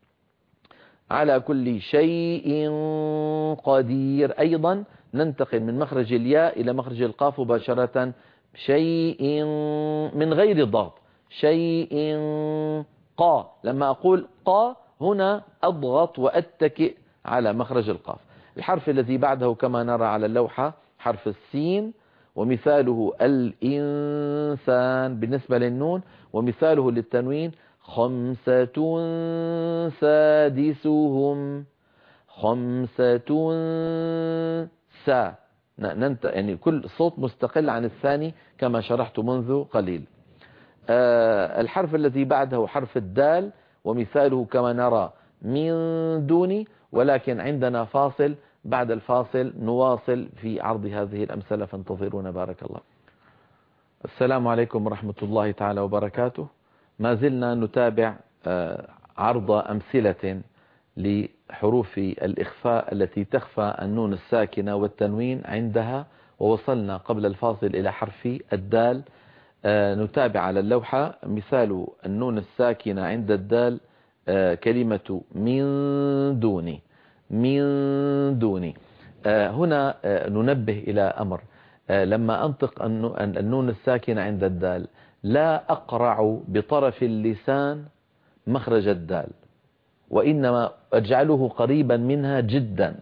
على كل شيء قدير، أيضا ننتقل من مخرج الياء إلى مخرج القاف مباشرة، شيء من غير ضغط، شيء قا. لما أقول قا هنا أضغط وأتكئ على مخرج القاف. الحرف الذي بعده كما نرى على اللوحة حرف السين، ومثاله الإنسان بالنسبة للنون، ومثاله للتنوين خمسة سادسهم، خمسة سا. ننت يعني كل صوت مستقل عن الثاني كما شرحت منذ قليل. آه الحرف الذي بعده حرف الدال، ومثاله كما نرى من دوني، ولكن عندنا فاصل، بعد الفاصل نواصل في عرض هذه الأمثلة، فانتظرونا بارك الله. السلام عليكم ورحمة الله تعالى وبركاته. ما زلنا نتابع آه عرض أمثلة لحروف الإخفاء التي تخفى النون الساكنة والتنوين عندها، ووصلنا قبل الفاصل إلى حرف الدال. آه نتابع على اللوحة مثال النون الساكنة عند الدال، آه كلمة من دوني، من دوني. آه هنا آه ننبه إلى أمر، آه لما أنطق النون الساكنة عند الدال لا أقرع بطرف اللسان مخرج الدال، وإنما أجعله قريبا منها جدا،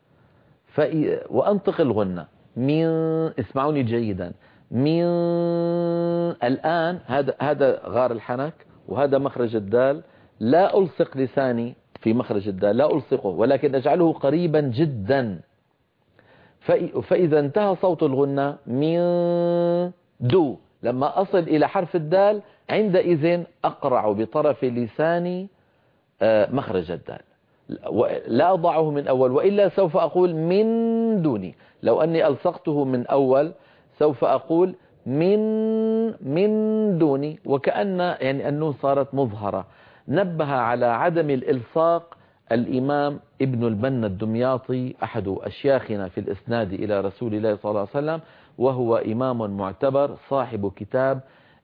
وأنطق الغنة من. اسمعوني جيدا، من. الآن هذا هذا غار الحنك وهذا مخرج الدال، لا ألصق لساني في مخرج الدال، لا ألصقه، ولكن أجعله قريبا جدا. فإذا انتهى صوت الغنة من دو، لما أصل إلى حرف الدال عندئذ أقرع بطرف لساني مخرج الدال، لا أضعه من أول، وإلا سوف أقول من دوني. لو أني ألصقته من أول سوف أقول من من دوني، وكأن يعني النون صارت مظهرة. نبه على عدم الإلصاق الإمام ابن البنا الدمياطي، أحد أشياخنا في الإسناد إلى رسول الله صلى الله عليه وسلم، وهو إمام معتبر صاحب كتاب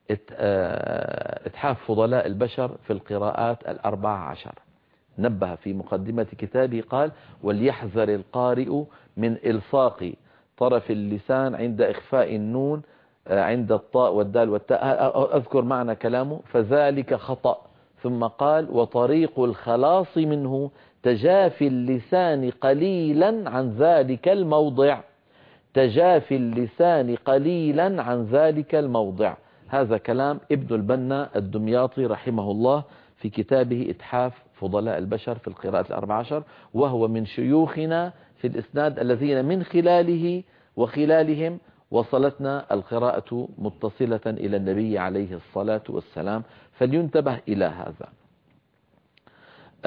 إتحاف فضلاء البشر في القراءات الأربع عشر. نبه في مقدمة كتابه قال: وليحذر القارئ من إلصاق طرف اللسان عند إخفاء النون عند الطاء والدال والتاء. أذكر معنى كلامه: فذلك خطأ. ثم قال: وطريق الخلاص منه تجافي اللسان قليلا عن ذلك الموضع، تجافي اللسان قليلا عن ذلك الموضع. هذا كلام ابن البنا الدمياطي رحمه الله في كتابه إتحاف فضلاء البشر في القراءات الأربع عشر، وهو من شيوخنا في الإسناد الذين من خلاله وخلالهم وصلتنا القراءة متصلة إلى النبي عليه الصلاة والسلام، فلينتبه إلى هذا.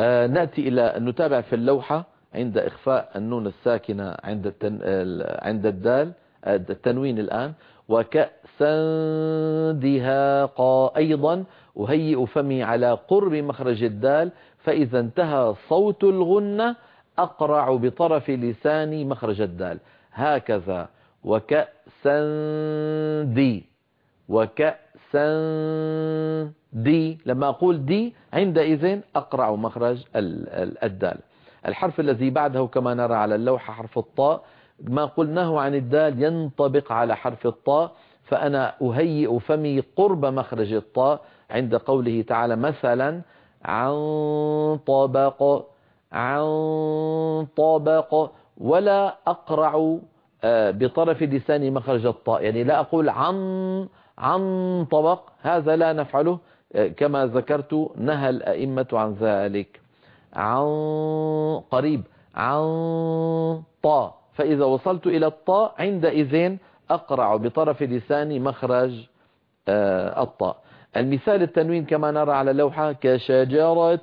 آه نأتي إلى نتابع في اللوحة عند إخفاء النون الساكنة عند التن... عند الدال التنوين الآن. وكأسا دهاقا أيضا أهيئ فمي على قرب مخرج الدال، فإذا انتهى صوت الغنة أقرع بطرف لساني مخرج الدال هكذا. وكأسا دي وكأسا دي، لما أقول دي عندئذ أقرع مخرج الدال. الحرف الذي بعده كما نرى على اللوحة حرف الطاء، ما قلناه عن الدال ينطبق على حرف الطاء، فأنا أهيئ فمي قرب مخرج الطاء عند قوله تعالى مثلا عن طبق عن طبق، ولا أقرع بطرف لساني مخرج الطاء، يعني لا أقول عن عن طبق، هذا لا نفعله كما ذكرت، نهى الأئمة عن ذلك. عن قريب عن طاء، فإذا وصلت إلى الطاء عندئذ أقرع بطرف لساني مخرج الطاء. المثال التنوين كما نرى على اللوحة كشجرة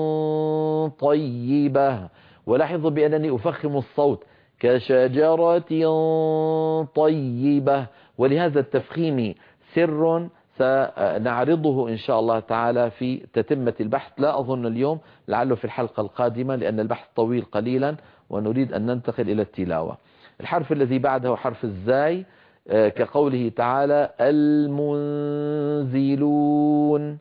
طيبة، ولاحظوا بأنني أفخم الصوت كشجرة طيبة، ولهذا التفخيم سر سنعرضه إن شاء الله تعالى في تتمة البحث، لا أظن اليوم، لعله في الحلقة القادمة، لأن البحث طويل قليلا ونريد أن ننتقل إلى التلاوة. الحرف الذي بعده حرف الزاي، كقوله تعالى المنزلون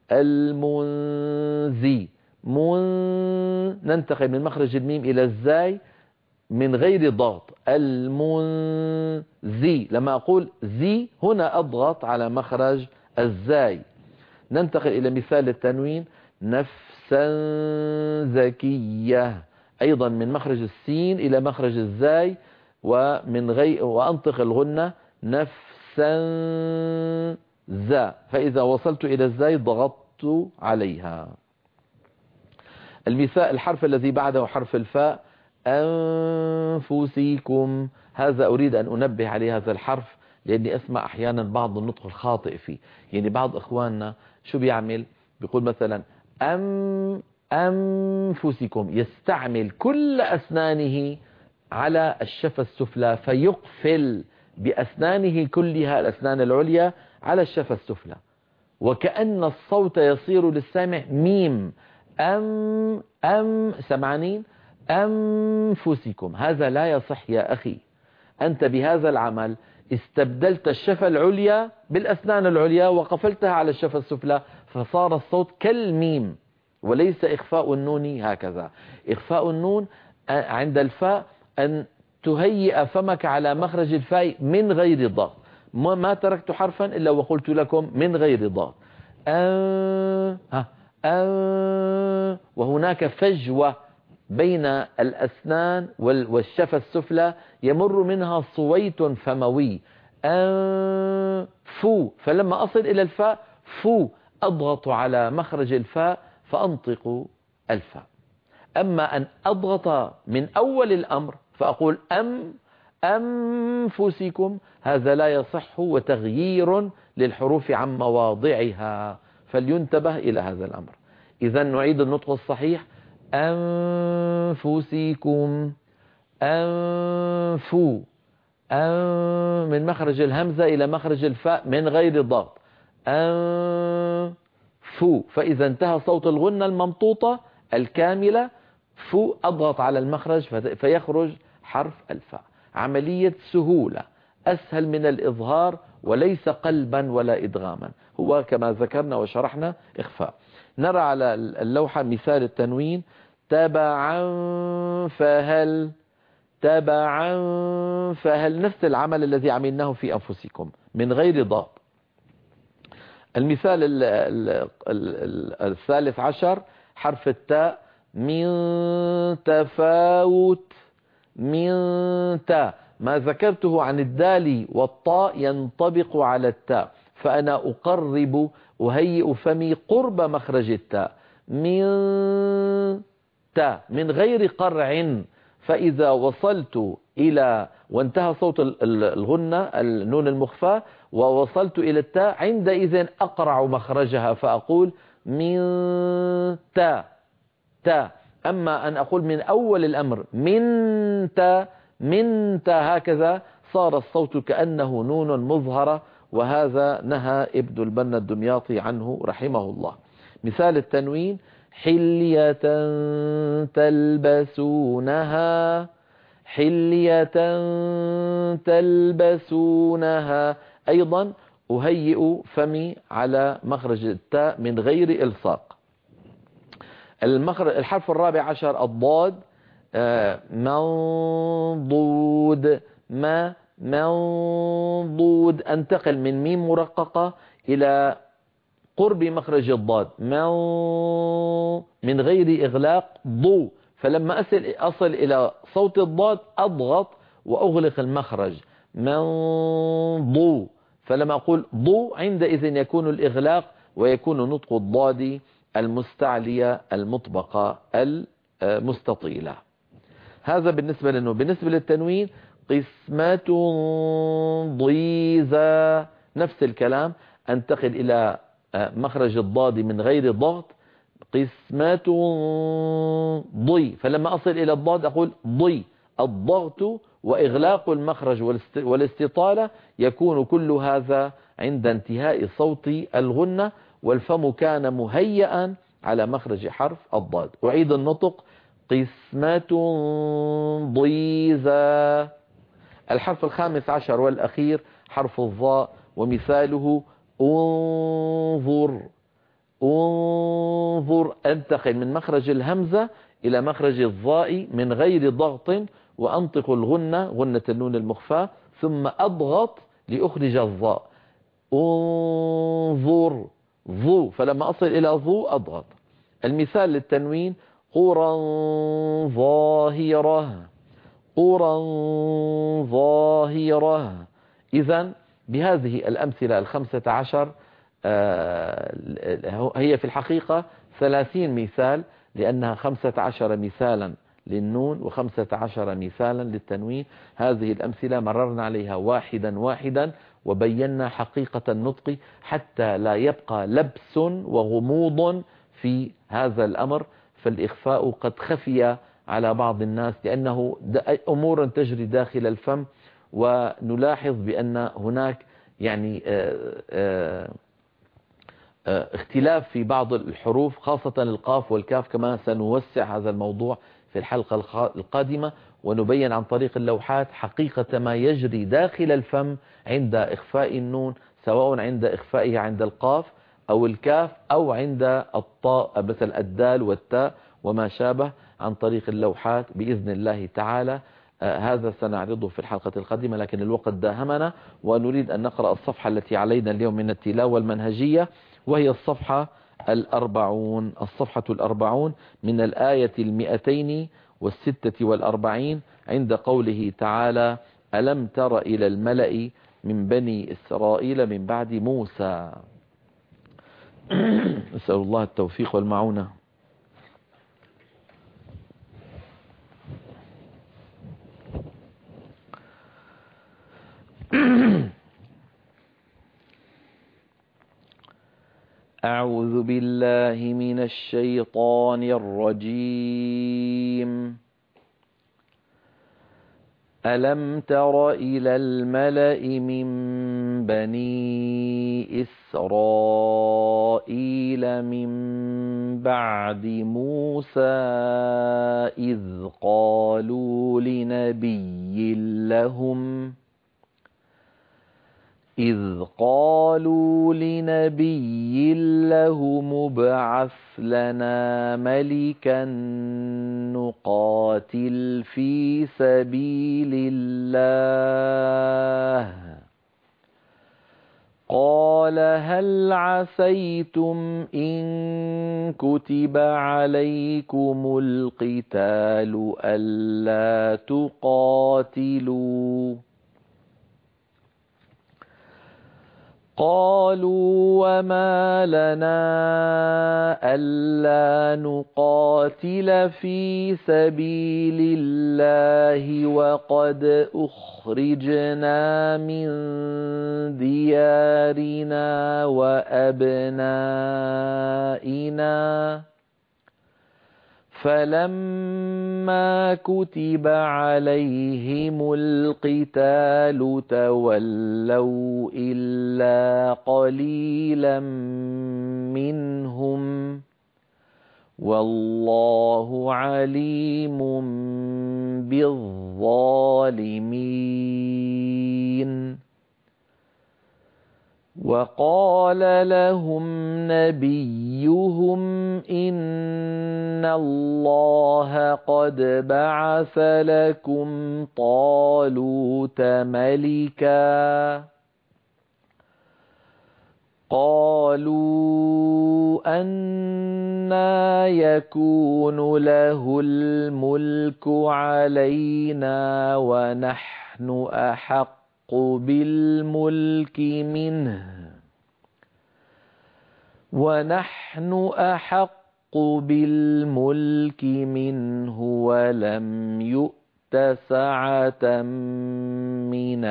المنزي من، ننتقل من مخرج الميم إلى الزاي من غير ضغط. المنزي، لما أقول زي هنا أضغط على مخرج الزاي. ننتقل إلى مثال التنوين نفسا زكية، أيضا من مخرج السين إلى مخرج الزاي، ومن غير وأنطق الغنة نفسا زا، فإذا وصلت إلى الزاي ضغطت عليها. المثال الحرف الذي بعده حرف الفاء أنفسكم، هذا أريد أن أنبه عليه هذا الحرف، لأني أسمع أحيانا بعض النطق الخاطئ فيه. يعني بعض إخواننا شو بيعمل؟ بيقول مثلا أم أنفسكم، يستعمل كل أسنانه على الشفة السفلى، فيقفل بأسنانه كلها الأسنان العليا على الشفة السفلى، وكأن الصوت يصير للسامع ميم. أم أم سمعانين أنفسكم، هذا لا يصح يا أخي. أنت بهذا العمل استبدلت الشفة العليا بالأسنان العليا وقفلتها على الشفة السفلى، فصار الصوت كالميم، وليس إخفاء النون هكذا. إخفاء النون عند الفاء أن تهيئ فمك على مخرج الفاء من غير ضغط. ما تركت حرفا إلا وقلت لكم من غير ضغط. أه ها أه، وهناك فجوة بين الأسنان والشفة السفلى يمر منها صويت فموي. أه فو، فلما أصل إلى الفاء فو أضغط على مخرج الفاء فأنطق الفاء. أما أن أضغط من أول الأمر فأقول أم أنفسكم، هذا لا يصح، وتغيير للحروف عن مواضعها، فلينتبه إلى هذا الأمر. إذا نعيد النطق الصحيح أنفسكم أنفو، أن من مخرج الهمزة إلى مخرج الفاء من غير ضغط أنفو، فإذا انتهى صوت الغنة الممطوطة الكاملة فو أضغط على المخرج فيخرج حرف الفاء. عملية سهولة، أسهل من الإظهار، وليس قلبا ولا إدغاما، هو كما ذكرنا وشرحنا إخفاء. نرى على اللوحة مثال التنوين تبعا فهل تبعا فهل، نفس العمل الذي عملناه في أنفسكم من غير ضغط. المثال الثالث عشر حرف التاء من تفاوت من تاء، ما ذكرته عن الدال والطاء ينطبق على التاء، فأنا أقرب أهيئ فمي قرب مخرج التاء من تاء من غير قرع، فإذا وصلت إلى وانتهى صوت الغنة النون المخفى ووصلت إلى التاء عندئذ أقرع مخرجها فأقول من تاء تا. أما أن أقول من أول الأمر من تا من تا هكذا صار الصوت كأنه نون مظهرة، وهذا نهى ابن البنا الدمياطي عنه رحمه الله. مثال التنوين حلية تلبسونها، حلية تلبسونها. أيضا أهيئ فمي على مخرج التاء من غير إلصاق. المخرج الحرف الرابع عشر الضاد، منضود، ما منضود، انتقل من ميم مرققة إلى قرب مخرج الضاد من غير إغلاق ضو، فلما أصل, أصل إلى صوت الضاد أضغط وأغلق المخرج منضو، فلما أقول ضو عندئذ يكون الإغلاق ويكون نطق الضاد المستعلية المطبقة المستطيلة. هذا بالنسبة للنون. بالنسبة للتنوين قسمة ضيزى، نفس الكلام، انتقل إلى مخرج الضاد من غير ضغط قسمة ضي، فلما أصل إلى الضاد أقول ضي. الضغط وإغلاق المخرج والاستطالة يكون كل هذا عند انتهاء صوت الغنة، والفم كان مهيئا على مخرج حرف الضاد. أعيد النطق قسمة ضيزى. الحرف الخامس عشر والأخير حرف الظاء، ومثاله انظر، انظر، انتقل من مخرج الهمزة إلى مخرج الظاء من غير ضغط، وأنطق الغنة غنة النون المخفاة، ثم أضغط لأخرج الظاء انظر ظو، فلما أصل إلى ظو أضغط. المثال للتنوين قرى ظاهرة، قرى ظاهرة. إذن بهذه الأمثلة الخمسة عشر هي في الحقيقة ثلاثين مثال، لأنها خمسة عشر مثالا للنون وخمسة عشر مثالا للتنوين. هذه الأمثلة مررنا عليها واحدا واحدا وبينا حقيقة النطق حتى لا يبقى لبس وغموض في هذا الأمر، فالإخفاء قد خفي على بعض الناس لأنه أمور تجري داخل الفم، ونلاحظ بأن هناك يعني آآ آآ اختلاف في بعض الحروف خاصة القاف والكاف، كما سنوسع هذا الموضوع في الحلقة القادمة ونبين عن طريق اللوحات حقيقة ما يجري داخل الفم عند إخفاء النون، سواء عند إخفائها عند القاف أو الكاف أو عند الطاء مثل الدال والتاء وما شابه، عن طريق اللوحات بإذن الله تعالى. آه هذا سنعرضه في الحلقة القادمة، لكن الوقت داهمنا ونريد أن نقرأ الصفحة التي علينا اليوم من التلاوة المنهجية، وهي الصفحة الأربعون. الصفحة الأربعون من الآية المئتين والستة والأربعين عند قوله تعالى ألم تر إلى الملأ من بني إسرائيل من بعد موسى. نسأل الله التوفيق والمعونة. أعوذ بالله من الشيطان الرجيم. ألم تر إلى الملأ من بني إسرائيل من بعد موسى إذ قالوا لنبي لهم إذ قالوا لنبي لهم ابعث لنا ملكا نقاتل في سبيل الله قال هل عسيتم إن كتب عليكم القتال ألا تقاتلوا قالوا وما لنا ألا نقاتل في سبيل الله وقد أخرجنا من ديارنا وأبنائنا فلما كتب عليهم القتال تولوا إلا قليلا منهم والله عليم بالظالمين. وقال لهم نبيهم إن الله قد بعث لكم طالوت ملكا. قالوا أنى يكون له الملك علينا ونحن أحق بالملك منه ونحن أحق بالملك منه ولم يؤت سعة من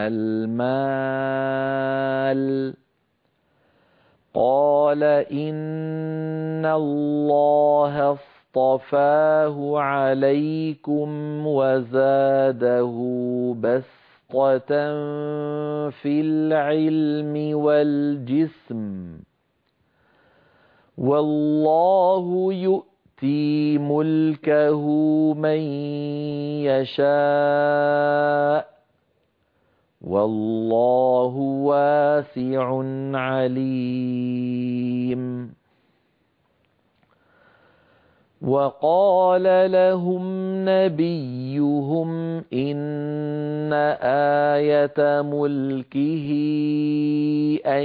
المال. قال إن الله اصطفاه عليكم وزاده بسطة في العلم والجسم والله يؤتي ملكه من يشاء والله واسع عليم. وقال لهم نبيهم إن آية ملكه أن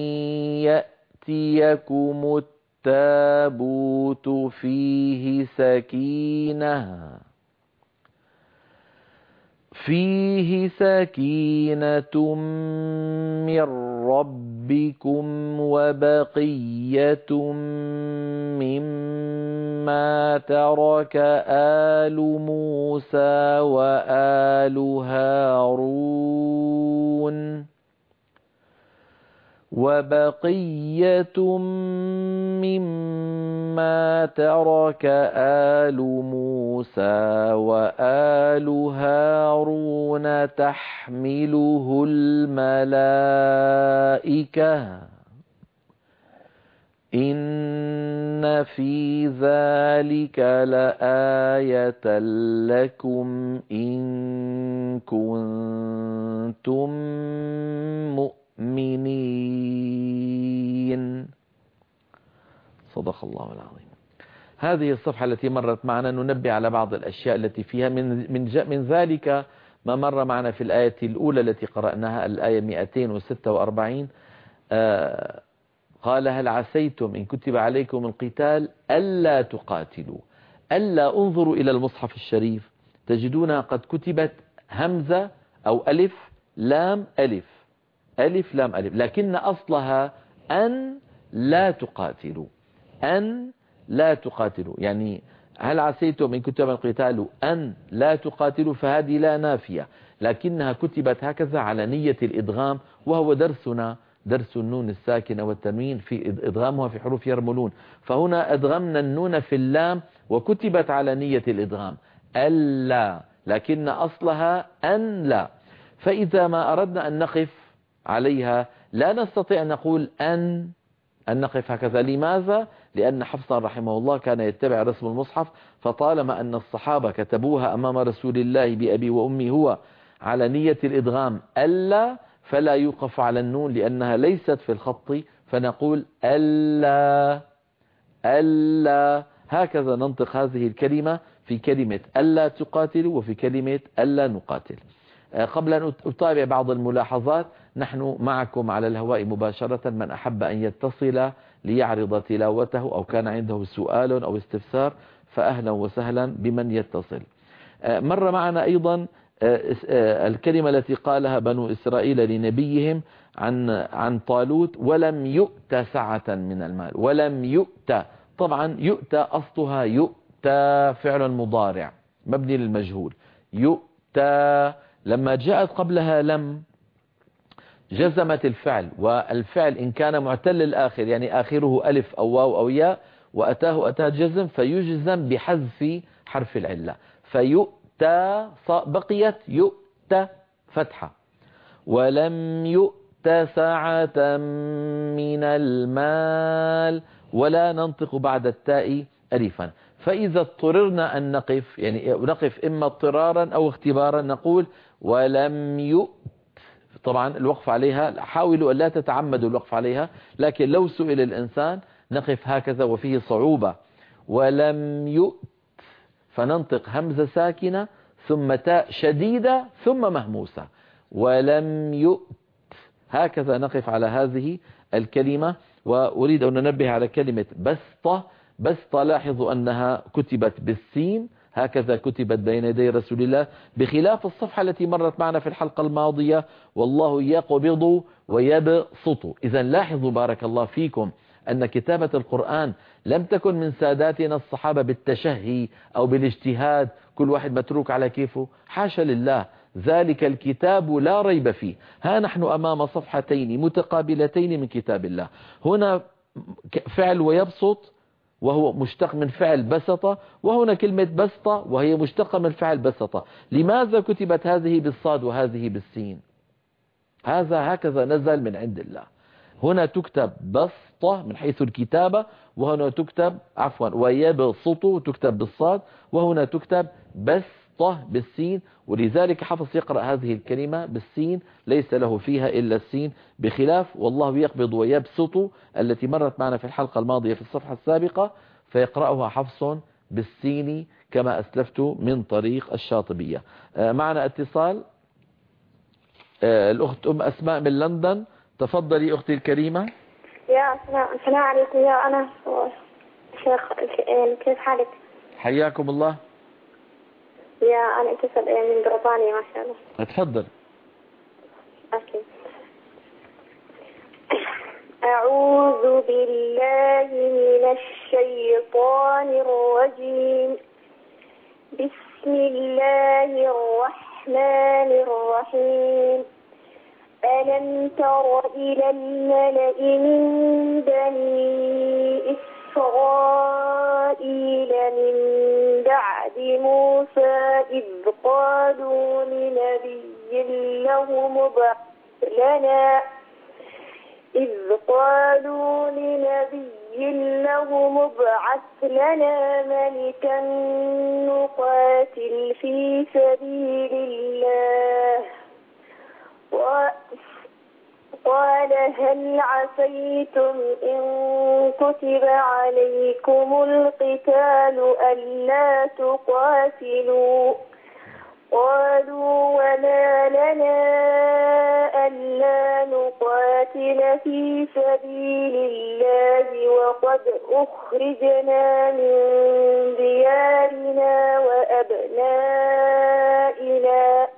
يأتيكم التابوت فيه سكينة فيه سكينة من ربكم وبقية مما ترك آل موسى وآل هارون وبقية مما ترك آل موسى وآل هارون تحمله الملائكة إن في ذلك لآية لكم إن كنتم مؤمنين. صدق الله العظيم. هذه الصفحة التي مرت معنا ننبه على بعض الأشياء التي فيها من من من ذلك ما مر معنا في الآية الأولى التي قرأناها الآية مئتين وستة وأربعين. آه قال هل عسيتم إن كتب عليكم القتال ألا تقاتلوا. ألا انظروا إلى المصحف الشريف تجدونها قد كتبت همزة أو ألف لام ألف ألف لام ألف، لكن أصلها أن لا تقاتلوا أن لا تقاتلوا. يعني هل عسيتم إن كتب القتال أن لا تقاتلوا، فهذه لا نافية، لكنها كتبت هكذا على نية الإدغام، وهو درسنا درس النون الساكنة والتنوين في إدغامها في حروف يرملون. فهنا أدغمنا النون في اللام وكتبت على نية الإدغام ألا، لكن أصلها أن لا. فإذا ما أردنا أن نقف عليها لا نستطيع أن نقول أن أن نقف هكذا. لماذا؟ لأن حفصا رحمه الله كان يتبع رسم المصحف، فطالما أن الصحابة كتبوها أمام رسول الله بأبي وأمي هو على نية الإدغام ألا، فلا يوقف على النون لأنها ليست في الخط، فنقول ألا ألا. هكذا ننطق هذه الكلمة في كلمة ألا تقاتلوا وفي كلمة ألا نقاتل. قبل أن أتابع بعض الملاحظات، نحن معكم على الهواء مباشرة، من أحب أن يتصل ليعرض تلاوته أو كان عنده سؤال أو استفسار فأهلا وسهلا بمن يتصل. مر معنا أيضا الكلمة التي قالها بنو إسرائيل لنبيهم عن عن طالوت ولم يؤت سعة من المال. ولم يؤت، طبعا يؤت أصلها يؤتى فعل مضارع مبني للمجهول. يؤتى لما جاءت قبلها لم جزمت الفعل، والفعل إن كان معتل الآخر يعني آخره ألف أو واو أو ياء وأتاه أتاه جزم فيجزم بحذف حرف العلة، فيؤتى بقيت يؤتى فتحة. ولم يؤت سعة من المال، ولا ننطق بعد التاء ألفا. فإذا اضطررنا أن نقف، يعني نقف إما اضطرارا أو اختبارا، نقول ولم يؤت. طبعا الوقف عليها حاولوا أن لا تتعمدوا الوقف عليها، لكن لو سئل الإنسان نقف هكذا وفيه صعوبة. ولم يؤت فننطق همزة ساكنة ثم تاء شديدة ثم مهموسة. ولم يؤت هكذا نقف على هذه الكلمة. وأريد أن ننبه على كلمة بسطة. بسطة لاحظوا أنها كتبت بالسين، هكذا كتبت بين يدي رسول الله، بخلاف الصفحة التي مرت معنا في الحلقة الماضية والله يقبض ويبسط. إذا لاحظوا بارك الله فيكم أن كتابة القرآن لم تكن من ساداتنا الصحابة بالتشهي أو بالاجتهاد، كل واحد متروك على كيفه، حاشا لله، ذلك الكتاب لا ريب فيه. ها نحن أمام صفحتين متقابلتين من كتاب الله. هنا فعل ويبسط وهو مشتق من فعل بسطة، وهنا كلمة بسطة وهي مشتقة من فعل بسطة. لماذا كتبت هذه بالصاد وهذه بالسين؟ هذا هكذا نزل من عند الله. هنا تكتب بسطة من حيث الكتابة، وهنا تكتب عفوا ويبسط تكتب بالصاد، وهنا تكتب بسطة بالسين. ولذلك حفص يقرأ هذه الكلمة بالسين، ليس له فيها إلا السين، بخلاف والله يقبض ويبسط التي مرت معنا في الحلقة الماضية في الصفحة السابقة، فيقرأها حفص بالسين كما أسلفت من طريق الشاطبية. معنا اتصال، الأخت أم أسماء من لندن. تفضلي أختي الكريمة. يا السلام عليكم. يا أنا شيخ، كيف حالك؟ حياكم الله. يا أنا اتصل من بريطانيا ما شاء الله. اتفضل. أوكي. أعوذ بالله من الشيطان الرجيم. بسم الله الرحمن الرحيم. ألم تر إلى الملأ من بني إسرائيل من بعد موسى إذ قالوا لنبي له مبعث لنا إذ قالوا لنبي له مبعث لنا ملكا نقاتل في سبيل الله. قال هل عسيتم إن كتب عليكم القتال ألا تقاتلوا؟ قالوا وما لنا ألا نقاتل في سبيل الله وقد أخرجنا من ديارنا وأبنائنا.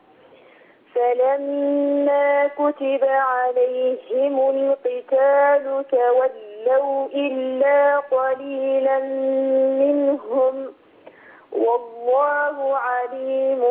فلما كتب عليهم القتال تولوا إلا قليلا منهم والله عليم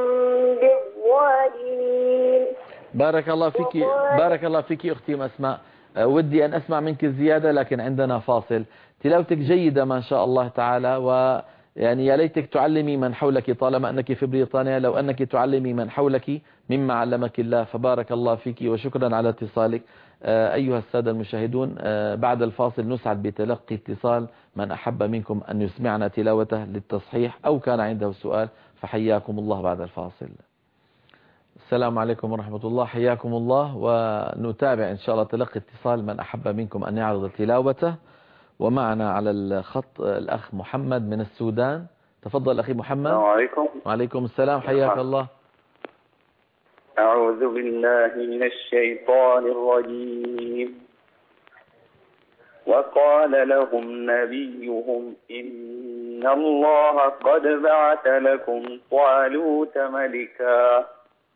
بالظالمين. بارك الله فيك بارك الله فيك أختي أسماء. ودي أن أسمع منك زيادة لكن عندنا فاصل. تلاوتك جيدة ما شاء الله تعالى، و يعني يا ليتك تعلمي من حولك طالما أنك في بريطانيا، لو أنك تعلمي من حولك مما علمك الله. فبارك الله فيك وشكرا على اتصالك. أيها السادة المشاهدون، بعد الفاصل نسعد بتلقي اتصال من أحب منكم أن يسمعنا تلاوته للتصحيح أو كان عنده سؤال، فحياكم الله بعد الفاصل. السلام عليكم ورحمة الله، حياكم الله. ونتابع إن شاء الله تلقي اتصال من أحب منكم أن يعرض تلاوته. ومعنا على الخط الأخ محمد من السودان. تفضل أخي محمد. السلام عليكم. وعليكم السلام، حياك الله. أعوذ بالله من الشيطان الرجيم. وقال لهم نبيهم إن الله قد بعث لكم طالوت ملكا.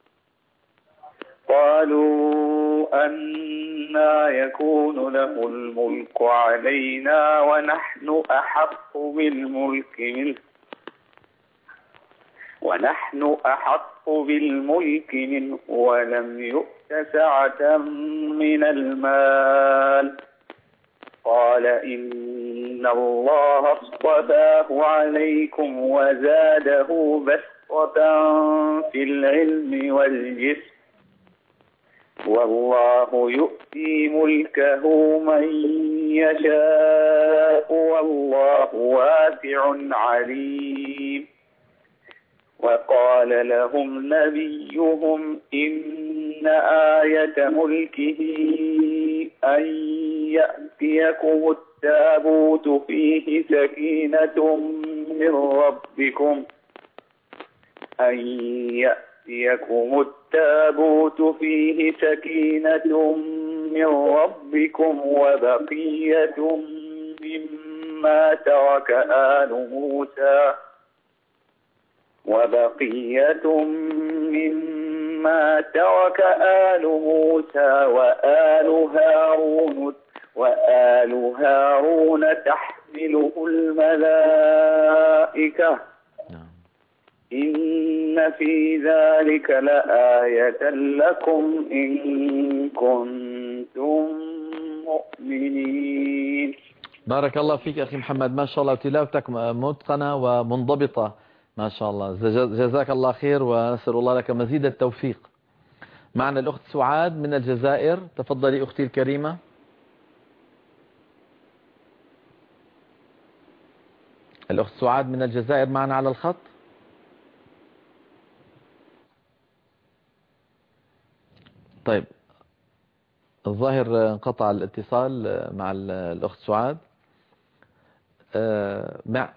قالوا أنى يكون له الملك علينا ونحن أحق بالملك منه ونحن أحق بالملك منه ولم يؤت سعة من المال. قال إن إن الله اصطفاه عليكم وزاده بسطة في العلم والجسم والله يؤتي ملكه من يشاء والله واسع عليم. وقال لهم نبيهم إن آية ملكه أن يأتيكم التابوت فيه سكينة من ربكم أن يأتيكم التابوت فيه سكينة من ربكم وبقية مما ترك آل موسى وبقية مما ترك آل موسى وآل هارون وآل هارون تحمله الملائكة إن في ذلك لآية لكم إن كنتم مؤمنين. بارك الله فيك أخي محمد، ما شاء الله تلاوتك متقنة ومنضبطة ما شاء الله، جزاك الله خير ونسأل الله لك مزيد التوفيق. معنا الأخت سعاد من الجزائر، تفضلي أختي الكريمة. الأخت سعاد من الجزائر معنا على الخط. طيب الظاهر انقطع الاتصال مع الأخت سعاد. مع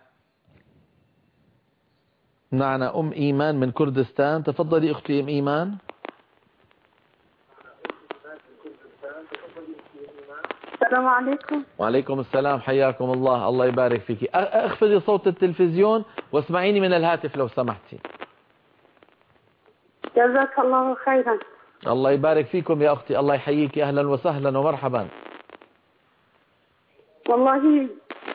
معنا أم إيمان من كردستان، تفضلي أختي أم إيمان. السلام عليكم. وعليكم السلام، حياكم الله، الله يبارك فيك. اخفضي صوت التلفزيون واسمعيني من الهاتف لو سمحتي. جزاك الله خيرا. الله يبارك فيكم يا أختي، الله يحييك، أهلا وسهلا ومرحبا. والله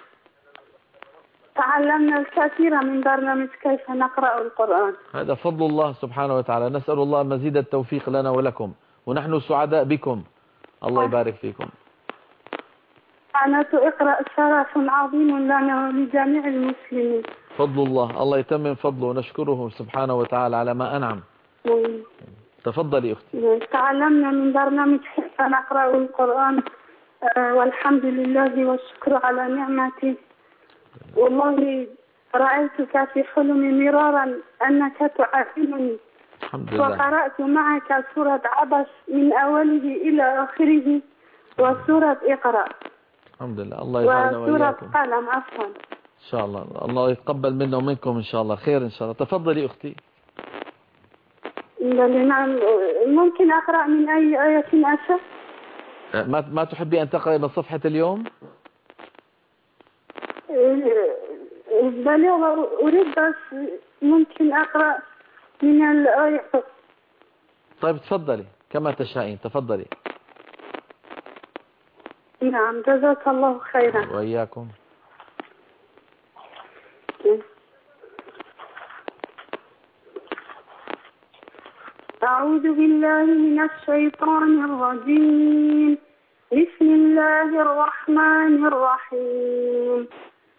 تعلمنا الكثير من برنامج كيف نقرأ القرآن. هذا فضل الله سبحانه وتعالى، نسأل الله مزيد التوفيق لنا ولكم، ونحن سعداء بكم، الله يبارك فيكم. قناة اقرأ شرف عظيم لنا ولجميع المسلمين. فضل الله، الله يتمم فضله ونشكره سبحانه وتعالى على ما أنعم. مم. تفضلي أختي. تعلمنا من برنامج كيف نقرأ القرآن آه والحمد لله والشكر على نعمته. والله رأيتك في حلم مرارا أنك تعلمني، الحمد لله. وقرأت معك سورة عبس من أوله إلى آخره وسورة اقرأ. الحمد لله، الله يجعلنا وإياكم. وسورة قلم عفوا. إن شاء الله، الله يتقبل منا ومنكم إن شاء الله خير إن شاء الله. تفضلي أختي. نعم، ممكن أقرأ من أي آية أشاء؟ ما ما تحبي أن تقرأي من صفحة اليوم؟ بل أريد بس ممكن أقرأ من الآية. طيب تفضلي كما تشاءين، تفضلي. نعم جزاك الله خيرا. وإياكم. أعوذ بالله من الشيطان الرجيم. بسم الله الرحمن الرحيم.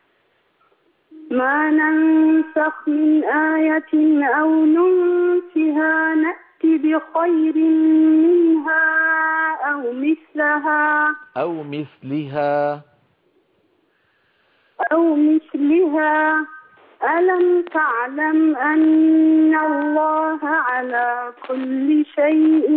ما ننسخ من آية أو ننسها نأتي بخير منها أو مثلها أو مثلها أو مثلها ألم تعلم أن الله على كل شيء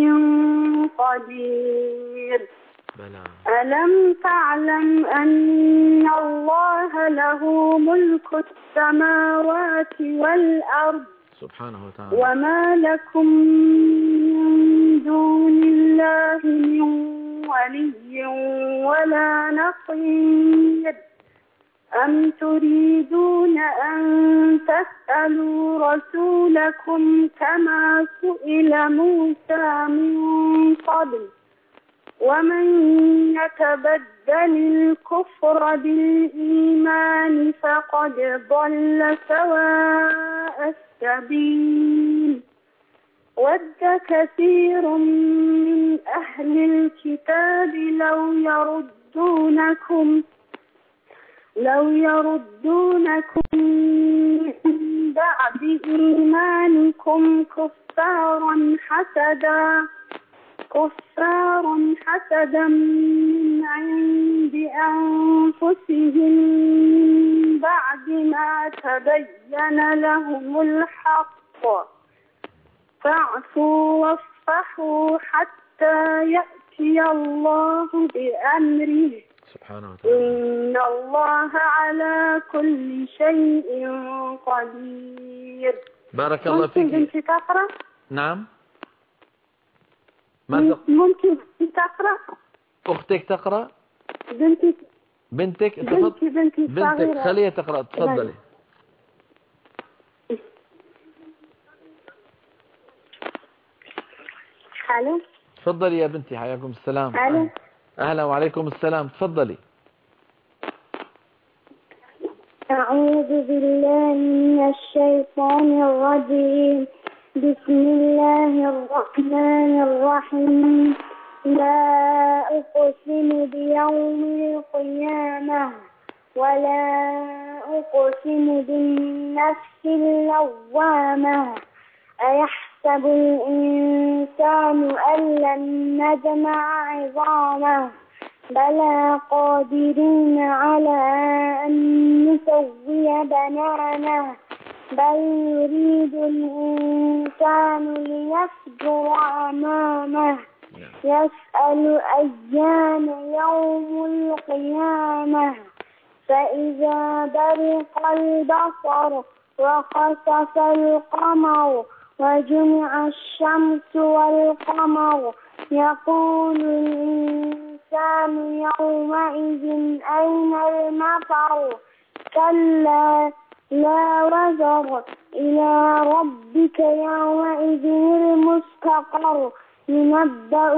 قدير. بلى. ألم تعلم أن الله له ملك السماوات والأرض سبحانه وتعالى وما لكم من دون الله من ولي ولا نصير. أم تريدون أن تسألوا رسولكم كما سئل موسى من قبل ومن يتبدل الكفر بالإيمان فقد ضل سواء السبيل. ود كثير من أهل الكتاب لو يردونكم لو يردونكم من بعد إيمانكم كفارا حسدا كفارا حسدا من عند أنفسهم من بعد ما تبين لهم الحق فاعفوا واصفحوا حتى يأتي الله بأمره سبحانه وتعالى. إن الله على كل شيء قدير. بارك الله فيك. ممكن بنتي تقرأ؟ نعم. ماذا؟ ممكن تقرأ؟ أختك تقرأ؟ بنتي بنتك بنتي بنتي بنتك خليها تقرأ. تفضلي. الو. تفضلي يا بنتي. حياكم السلام. الو. أهلا وعليكم السلام. تفضلي. أعوذ بالله من الشيطان الرجيم. بسم الله الرحمن الرحيم. لا أقسم بيوم القيامة ولا أقسم بالنفس اللوامة أيحسب الإنسان أن لن نجمع عظامه بلى قادرين على أن نسوي بنانه بل يريد الإنسان ليفجر أمامه يسأل أيان يوم القيامة فإذا برق البصر وخسف القمر وجمع الشمس والقمر يقول الإنسان يومئذ أين المفر كلا لا وزر إلى ربك يومئذ المستقر ينبأ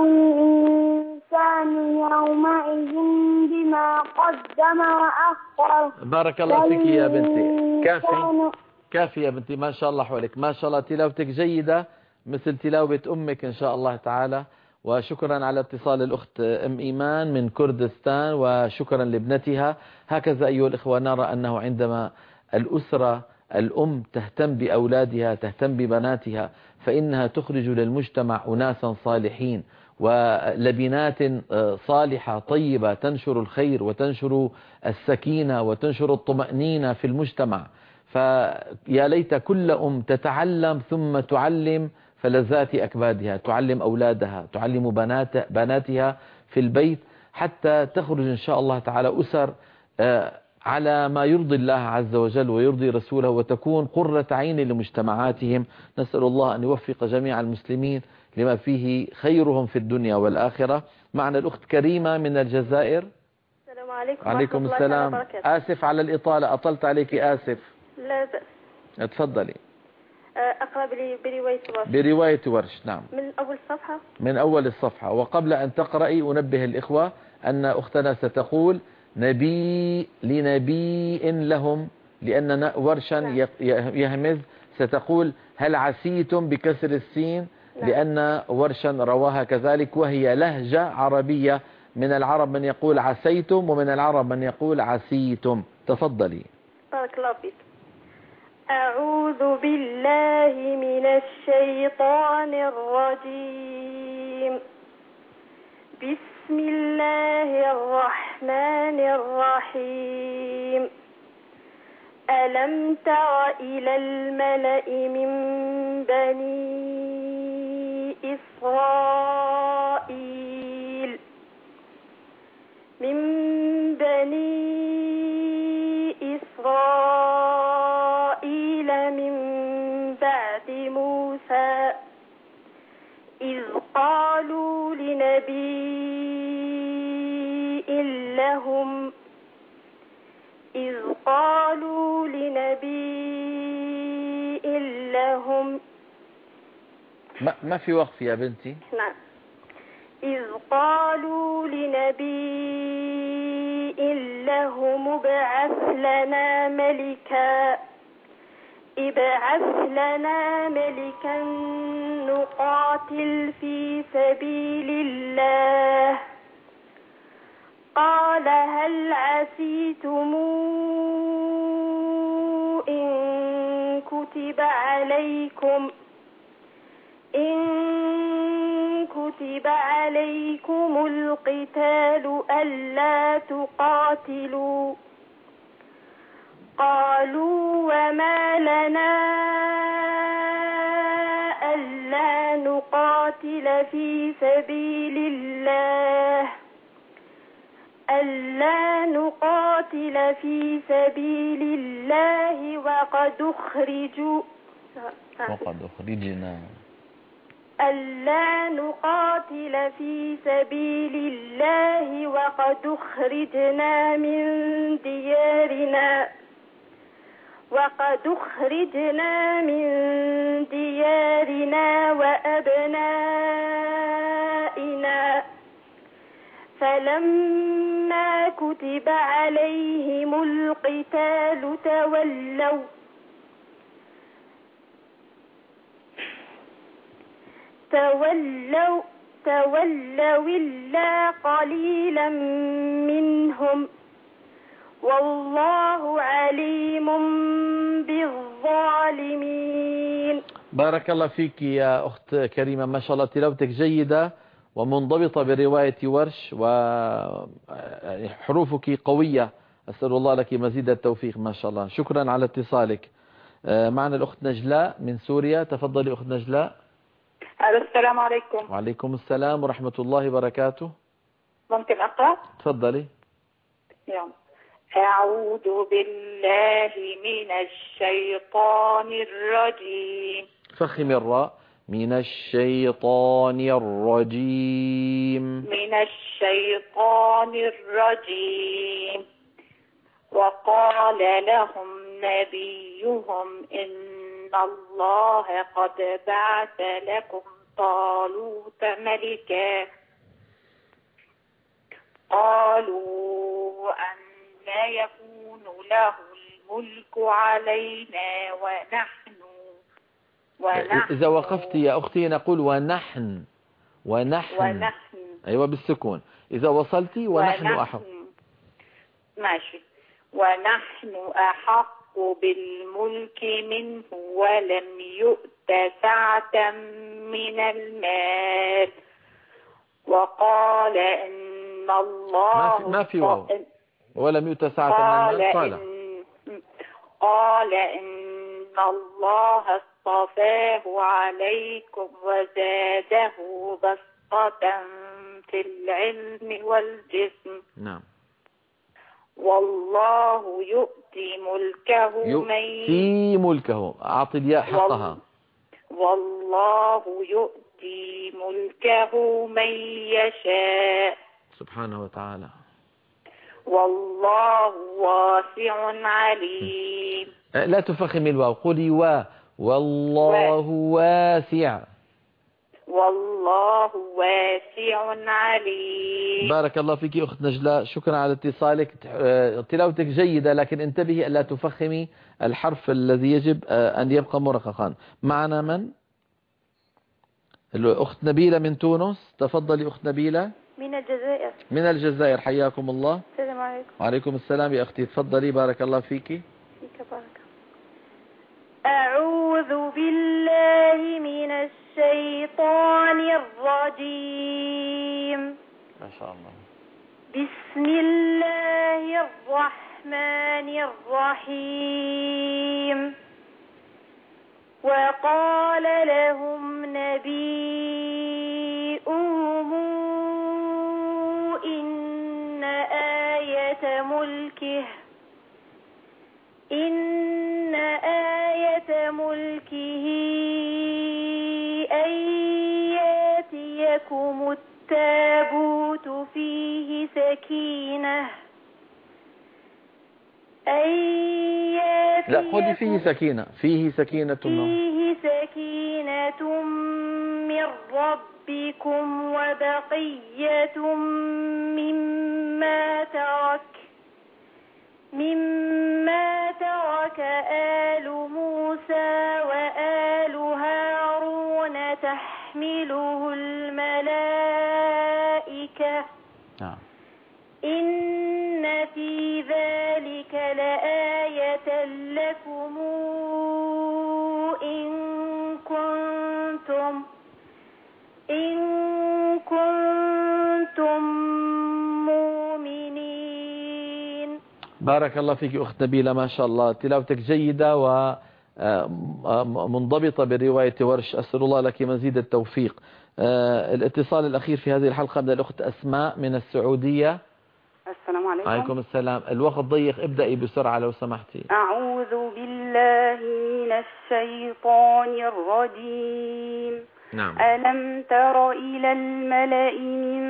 الإنسان يومئذ بما قدم وأخر. بارك الله فيك يا بنتي. كافي كافي يا بنتي. ما شاء الله حولك. ما شاء الله تلاوتك جيدة مثل تلاوة أمك إن شاء الله تعالى. وشكرا على اتصال الأخت أم إيمان من كردستان وشكرا لابنتها. هكذا أيها الإخوة نرى أنه عندما الأسرة الأم تهتم بأولادها تهتم ببناتها فإنها تخرج للمجتمع أناسا صالحين ولبنات صالحة طيبة تنشر الخير وتنشر السكينة وتنشر الطمأنينة في المجتمع. فيا ليت كل أم تتعلم ثم تعلم فلذات أكبادها تعلم أولادها تعلم بنات بناتها في البيت حتى تخرج إن شاء الله تعالى أسر على ما يرضي الله عز وجل ويرضي رسوله وتكون قرة عين لمجتمعاتهم. نسأل الله أن يوفق جميع المسلمين لما فيه خيرهم في الدنيا والآخرة. معنا الأخت كريمة من الجزائر. السلام عليكم. عليكم السلام. آسف على الإطالة أطلت عليك. آسف. لا بأس. تفضلي. أقرأ برواية ورش. برواية ورش. نعم. من أول صفحة. من أول الصفحة. وقبل أن تقرأي أنبه الإخوة أن أختنا ستقول نبي لنبي لهم لأن ورشا يهمز ستقول هل عسيتم بكسر السين لأن ورشا رواها كذلك وهي لهجة عربية. من العرب من يقول عسيتم ومن العرب من يقول عسيتم. تفضلي. بارك الله فيك. أعوذ بالله من الشيطان الرجيم. بسم الله الرحمن الرحيم. ألم تر إلى الملأ من بني إسرائيل من بني إسرائيل من بعد موسى إذ قالوا لنبي لهم إذ قالوا لنبي لهم ما, ما في وقف يا بنتي. نعم. إذ قالوا لنبي لهم ابعث لنا ملكا ابعث لنا ملكا نقاتل في سبيل الله قال هل عسيتم إن كتب عليكم إن كتب عليكم القتال ألا تقاتلوا قالوا وما لنا ألا نقاتل في سبيل الله ألا نقاتل في سبيل الله وقد أخرجوا وقد أخرجنا ألا نقاتل في سبيل الله وقد أخرجنا من ديارنا وقد أخرجنا من ديارنا وأبنائنا فلما كتب عليهم القتال تولوا تولوا تولوا إلا قليلا منهم والله عليم بالظالمين. بارك الله فيك يا أخت كريمة، ما شاء الله تلاوتك جيدة ومنضبطة برواية ورش وحروفك قوية. أسأل الله لك مزيد التوفيق ما شاء الله. شكرا على اتصالك. معنا الأخت نجلاء من سوريا. تفضلي أخت نجلاء. السلام عليكم. وعليكم السلام ورحمة الله وبركاته. ممكن أقرأ؟ تفضلي. يوم. أعوذ بالله من الشيطان الرجيم. فخم الراء. من الشيطان الرجيم. من الشيطان الرجيم. وقال لهم نبيهم إن الله قد بعث لكم طالوت ملكا قالوا أن يكون له الملك علينا ونحن ونحن إذا وقفت يا أختي نقول ونحن ونحن, ونحن. أيوة بالسكون. إذا وصلتي ونحن, ونحن أحق. ماشي. ونحن أحق بالملك منه ولم يؤت سعة من المال وقال إن الله ما في واو ولم يؤت سعة من المال. قال قال إن الله اصطفاه عليكم وزاده بسطة في العلم والجسم. نعم. والله يؤتي ملكه يؤتي ملكه. أعطي الياء حقها. والله يؤتي ملكه من يشاء سبحانه وتعالى. والله واسع عليم. لا تفخم الواو. قولي وا. والله واسع. والله واسع عليم. بارك الله فيك أخت نجلاء. شكرا على اتصالك. تلاوتك جيدة لكن انتبهي ألا تفخمي الحرف الذي يجب أن يبقى مرققا. معنا من؟ الأخت نبيلة من تونس. تفضلي أخت نبيلة. من الجزائر. من الجزائر. حياكم الله. السلام عليكم. وعليكم السلام يا أختي. تفضلي. بارك الله فيك. فيك بارك. أعوذ بالله من الشيطان الرجيم. ما شاء الله. بسم الله الرحمن الرحيم. وقال لهم نبيهم إن آية ملكه إن آية ملكه أن يأتيكم التابوت فيه سكينة أن لا قولي فيه سكينة. فيه سكينة فيه سكينة من ربكم وبقية مما ترك مما ترك آل موسى وآل هارون تحمله الملائكة. نعم. إن بارك الله فيك أخت نبيلة، ما شاء الله تلاوتك جيدة ومنضبطة برواية ورش. أسأل الله لك مزيد التوفيق. الاتصال الأخير في هذه الحلقة من الأخت أسماء من السعودية. السلام عليكم. عليكم السلام. الوقت ضيق، ابدأي بسرعة لو سمحتي. أعوذ بالله من الشيطان الرجيم. نعم. ألم تر إلى الملأ من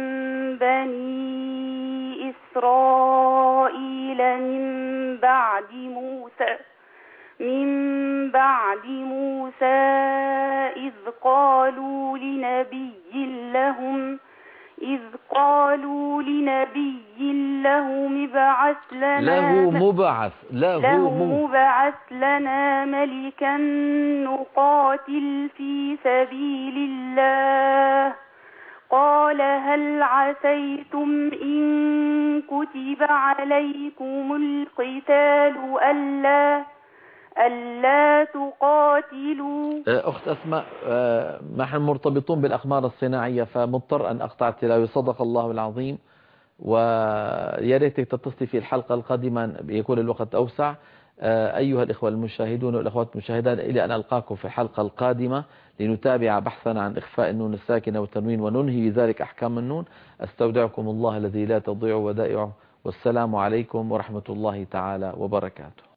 بني إسرائيل من بعد موسى من بعد موسى إذ قالوا لنبي لهم إذ قالوا لنبي له مبعث لنا له مبعث له, له مبعث لنا ملكا نقاتل في سبيل الله. قال هل عسيتم إن كتب عليكم القتال ألا ألا تقاتلوا. أخت أسماء، نحن مرتبطون بالأقمار الصناعية فمضطر أن أقطع التلاوة. صدق الله العظيم، ويا ريتك تتصلي في الحلقة القادمة يكون الوقت أوسع. أيها الإخوة المشاهدون والأخوات المشاهدات، إلى أن ألقاكم في الحلقة القادمة لنتابع بحثنا عن إخفاء النون الساكنة والتنوين وننهي بذلك أحكام النون. أستودعكم الله الذي لا تضيع ودائعه، والسلام عليكم ورحمة الله تعالى وبركاته.